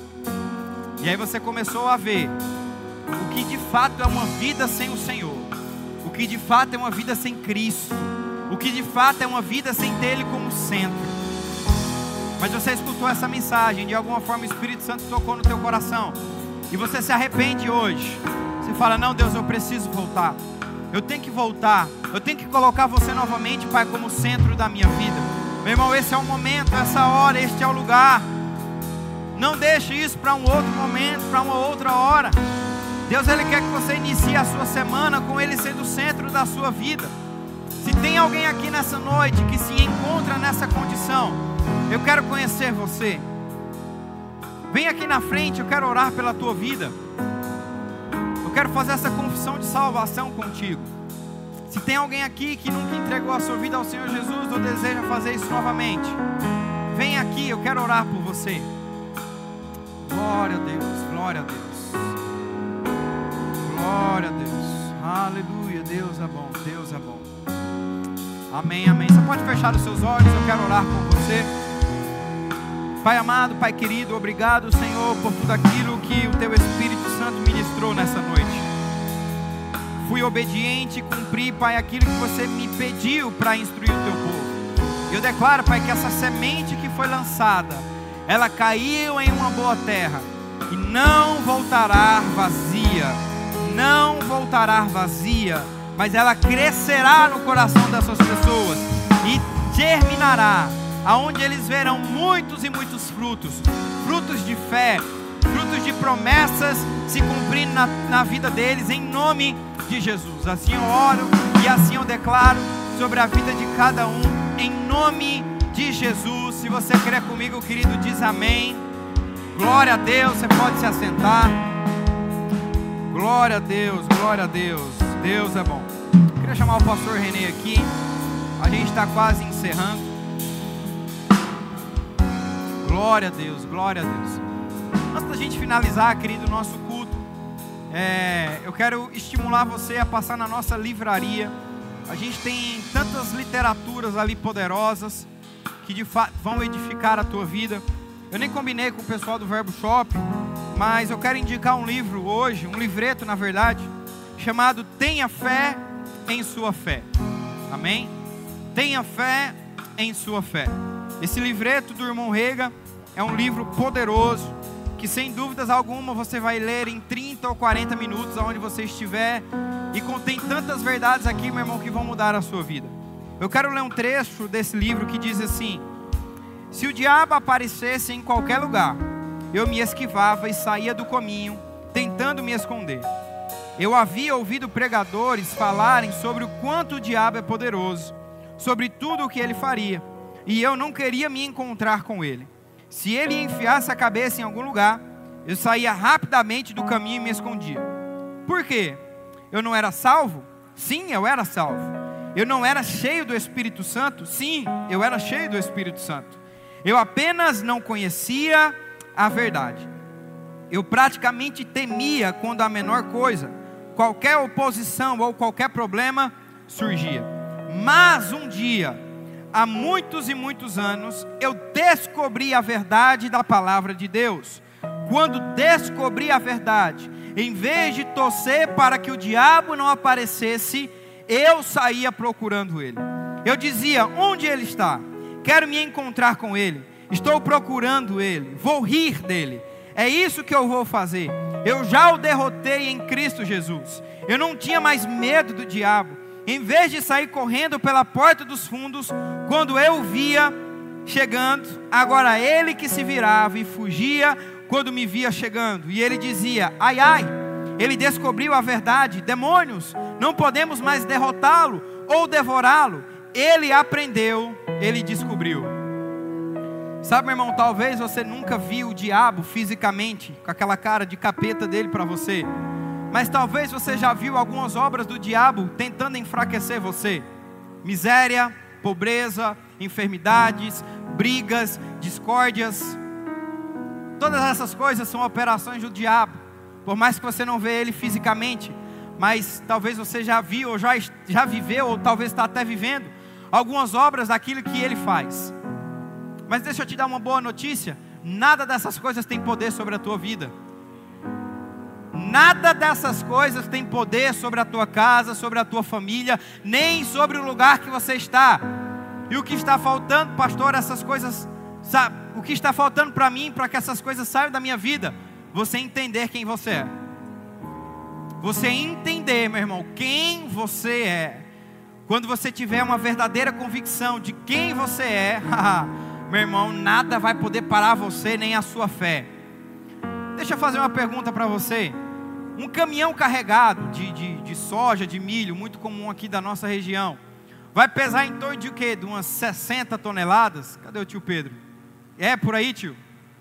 E aí você começou a ver o que de fato é uma vida sem o Senhor. O que de fato é uma vida sem Cristo. O que de fato é uma vida sem ter Ele como centro. Mas você escutou essa mensagem, de alguma forma o Espírito Santo tocou no teu coração, e você se arrepende hoje. Você fala: não, Deus, eu preciso voltar. Eu tenho que voltar. Eu tenho que colocar você novamente, Pai, como centro da minha vida. Meu irmão, esse é o momento, essa hora, este é o lugar. Não deixe isso para um outro momento, para uma outra hora. Deus ele quer que você inicie a sua semana com Ele sendo o centro da sua vida. Se tem alguém aqui nessa noite que se encontra nessa condição, eu quero conhecer você. Vem aqui na frente, eu quero orar pela tua vida. Eu quero fazer essa confissão de salvação contigo. Se tem alguém aqui que nunca entregou a sua vida ao Senhor Jesus ou deseja fazer isso novamente, vem aqui, eu quero orar por você. Glória a Deus, glória a Deus. Glória a Deus, aleluia, Deus é bom, Deus é bom. Amém, amém. Você pode fechar os seus olhos, eu quero orar por você. Pai amado, Pai querido, obrigado, Senhor, por tudo aquilo que o Teu Espírito Santo ministrou nessa noite. Fui obediente e cumpri, Pai, aquilo que você me pediu para instruir o Teu povo. Eu declaro, Pai, que essa semente que foi lançada, ela caiu em uma boa terra e não voltará vazia. Não voltará vazia, mas ela crescerá no coração dessas pessoas e germinará, aonde eles verão muitos e muitos frutos, frutos de fé, frutos de promessas se cumprindo na, na vida deles, em nome de Jesus. Assim eu oro e assim eu declaro sobre a vida de cada um, em nome de Jesus. Se você crê comigo, querido, diz amém. Glória a Deus, você pode se assentar. Glória a Deus, glória a Deus, Deus é bom. Eu queria chamar o pastor René aqui, a gente está quase encerrando. Glória a Deus, glória a Deus. Antes da gente finalizar, querido, o nosso culto, É, eu quero estimular você a passar na nossa livraria. A gente tem tantas literaturas ali poderosas que de fato vão edificar a tua vida. Eu nem combinei com o pessoal do Verbo Shop, mas eu quero indicar um livro hoje, um livreto na verdade, chamado Tenha Fé em Sua Fé. Amém? Tenha fé em sua fé. Esse livreto do irmão Rega é um livro poderoso, que sem dúvidas alguma você vai ler em trinta ou quarenta minutos, aonde você estiver, e contém tantas verdades aqui, meu irmão, que vão mudar a sua vida. Eu quero ler um trecho desse livro que diz assim: se o diabo aparecesse em qualquer lugar, eu me esquivava e saía do caminho, tentando me esconder. Eu havia ouvido pregadores falarem sobre o quanto o diabo é poderoso, sobre tudo o que ele faria, e eu não queria me encontrar com ele. Se ele enfiasse a cabeça em algum lugar, eu saía rapidamente do caminho e me escondia. Por quê? Eu não era salvo? Sim, eu era salvo. Eu não era cheio do Espírito Santo? Sim, eu era cheio do Espírito Santo. Eu apenas não conhecia a verdade. Eu praticamente temia quando a menor coisa, qualquer oposição ou qualquer problema surgia. Mas um dia, há muitos e muitos anos, eu descobri a verdade da palavra de Deus. Quando descobri a verdade, em vez de torcer para que o diabo não aparecesse, eu saía procurando ele. Eu dizia: onde ele está? Quero me encontrar com ele. Estou procurando ele. Vou rir dele. É isso que eu vou fazer. Eu já o derrotei em Cristo Jesus. Eu não tinha mais medo do diabo. Em vez de sair correndo pela porta dos fundos, quando eu via chegando, agora ele que se virava e fugia quando me via chegando. E ele dizia: ai, ai, ele descobriu a verdade. Demônios, não podemos mais derrotá-lo ou devorá-lo. Ele aprendeu, ele descobriu. Sabe, meu irmão, talvez você nunca viu o diabo fisicamente, com aquela cara de capeta dele para você. Mas talvez você já viu algumas obras do diabo tentando enfraquecer você. Miséria, pobreza, enfermidades, brigas, discórdias. Todas essas coisas são operações do diabo. Por mais que você não vê ele fisicamente, mas talvez você já viu, ou já, já viveu, ou talvez está até vivendo algumas obras daquilo que ele faz. Mas deixa eu te dar uma boa notícia: nada dessas coisas tem poder sobre a tua vida. Nada dessas coisas tem poder sobre a tua casa, sobre a tua família, nem sobre o lugar que você está. E o que está faltando, pastor, essas coisas, sabe, o que está faltando para mim, para que essas coisas saiam da minha vida? Você entender quem você é. Você entender, meu irmão, quem você é. Quando você tiver uma verdadeira convicção de quem você é, meu irmão, nada vai poder parar você, nem a sua fé. Deixa eu fazer uma pergunta para você. Um caminhão carregado de, de, de soja, de milho, muito comum aqui da nossa região, vai pesar em torno de o quê? De umas sessenta toneladas? Cadê o tio Pedro? É por aí, tio?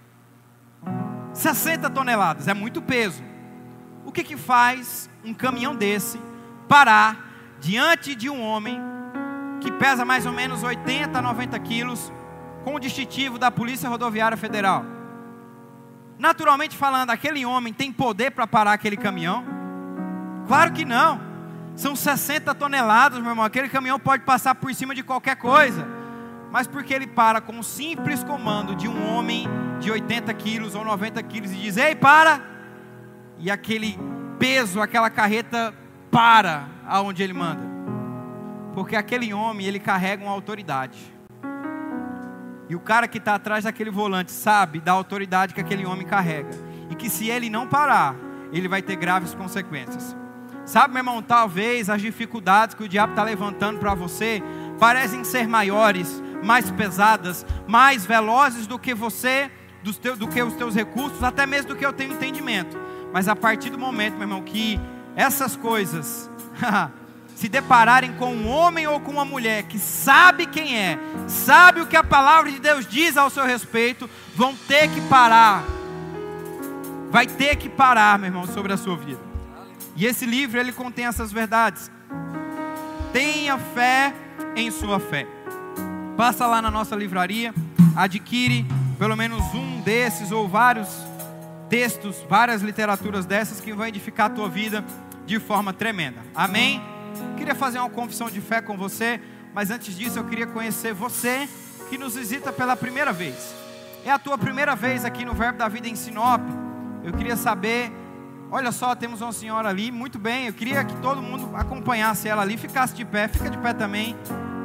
sessenta toneladas, é muito peso. O que que faz um caminhão desse parar diante de um homem que pesa mais ou menos oitenta a noventa quilos, com o distintivo da Polícia Rodoviária Federal? Naturalmente falando, aquele homem tem poder para parar aquele caminhão? Claro que não. São sessenta toneladas, meu irmão. Aquele caminhão pode passar por cima de qualquer coisa. Mas porque ele para com o simples comando de um homem de oitenta quilos ou noventa quilos e diz: ei, para! E aquele peso, aquela carreta para aonde ele manda. Porque aquele homem, ele carrega uma autoridade. E o cara que está atrás daquele volante sabe da autoridade que aquele homem carrega. E que se ele não parar, ele vai ter graves consequências. Sabe, meu irmão, talvez as dificuldades que o diabo está levantando para você parecem ser maiores, mais pesadas, mais velozes do que você, do, teu, do que os teus recursos, até mesmo do que o teu entendimento. Mas a partir do momento, meu irmão, que essas coisas se depararem com um homem ou com uma mulher que sabe quem é, sabe o que a palavra de Deus diz ao seu respeito, vão ter que parar. Vai ter que parar, meu irmão, sobre a sua vida. E esse livro, ele contém essas verdades. Tenha fé em sua fé. Passa lá na nossa livraria, adquire pelo menos um desses ou vários textos, várias literaturas dessas que vão edificar a tua vida de forma tremenda. Amém? Queria fazer uma confissão de fé com você, mas antes disso eu queria conhecer você que nos visita pela primeira vez. É a tua primeira vez aqui no Verbo da Vida em Sinop. Eu queria saber, olha só, temos uma senhora ali, muito bem, eu queria que todo mundo acompanhasse ela ali, ficasse de pé, fica de pé também.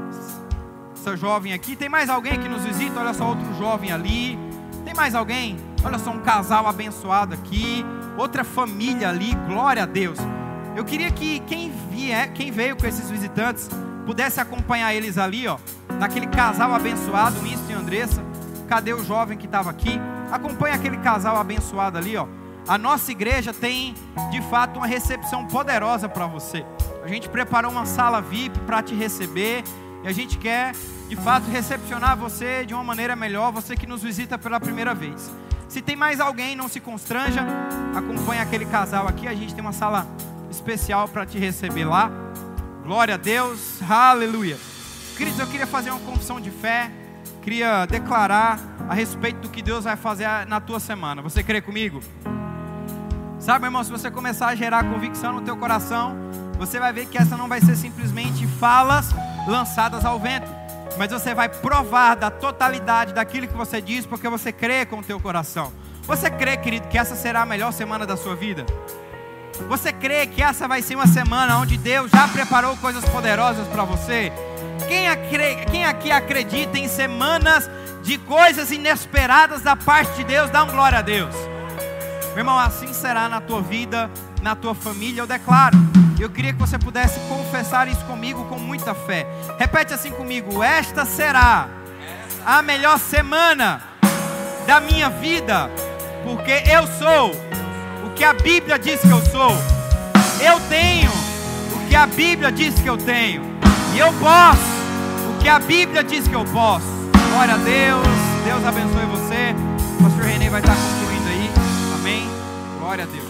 Essa jovem aqui, tem mais alguém que nos visita? Olha só, outro jovem ali. Tem mais alguém? Olha só, um casal abençoado aqui, outra família ali, glória a Deus. Eu queria que quem, vier, quem veio com esses visitantes pudesse acompanhar eles ali, ó, naquele casal abençoado, Winston e Andressa. Cadê o jovem que estava aqui? Acompanha aquele casal abençoado ali, ó. A nossa igreja tem, de fato, uma recepção poderosa para você. A gente preparou uma sala V I P para te receber e a gente quer, de fato, recepcionar você de uma maneira melhor, você que nos visita pela primeira vez. Se tem mais alguém, não se constranja, acompanha aquele casal aqui, a gente tem uma sala especial para te receber lá. Glória a Deus, aleluia. Queridos, eu queria fazer uma confissão de fé, queria declarar a respeito do que Deus vai fazer na tua semana. Você crê comigo? Sabe, irmão, se você começar a gerar convicção no teu coração, você vai ver que essa não vai ser simplesmente falas lançadas ao vento, mas você vai provar da totalidade daquilo que você diz, porque você crê com o teu coração. Você crê, querido, que essa será a melhor semana da sua vida? Você crê que essa vai ser uma semana onde Deus já preparou coisas poderosas para você? Quem, acre... Quem aqui acredita em semanas de coisas inesperadas da parte de Deus? Dá um glória a Deus. Meu irmão, assim será na tua vida, na tua família, eu declaro. Eu queria que você pudesse confessar isso comigo com muita fé. Repete assim comigo: esta será a melhor semana da minha vida, porque eu sou o que a Bíblia diz que eu sou. Eu tenho o que a Bíblia diz que eu tenho. E eu posso o que a Bíblia diz que eu posso. Glória a Deus. Deus abençoe você. O pastor René vai estar concluindo aí. Amém. Glória a Deus.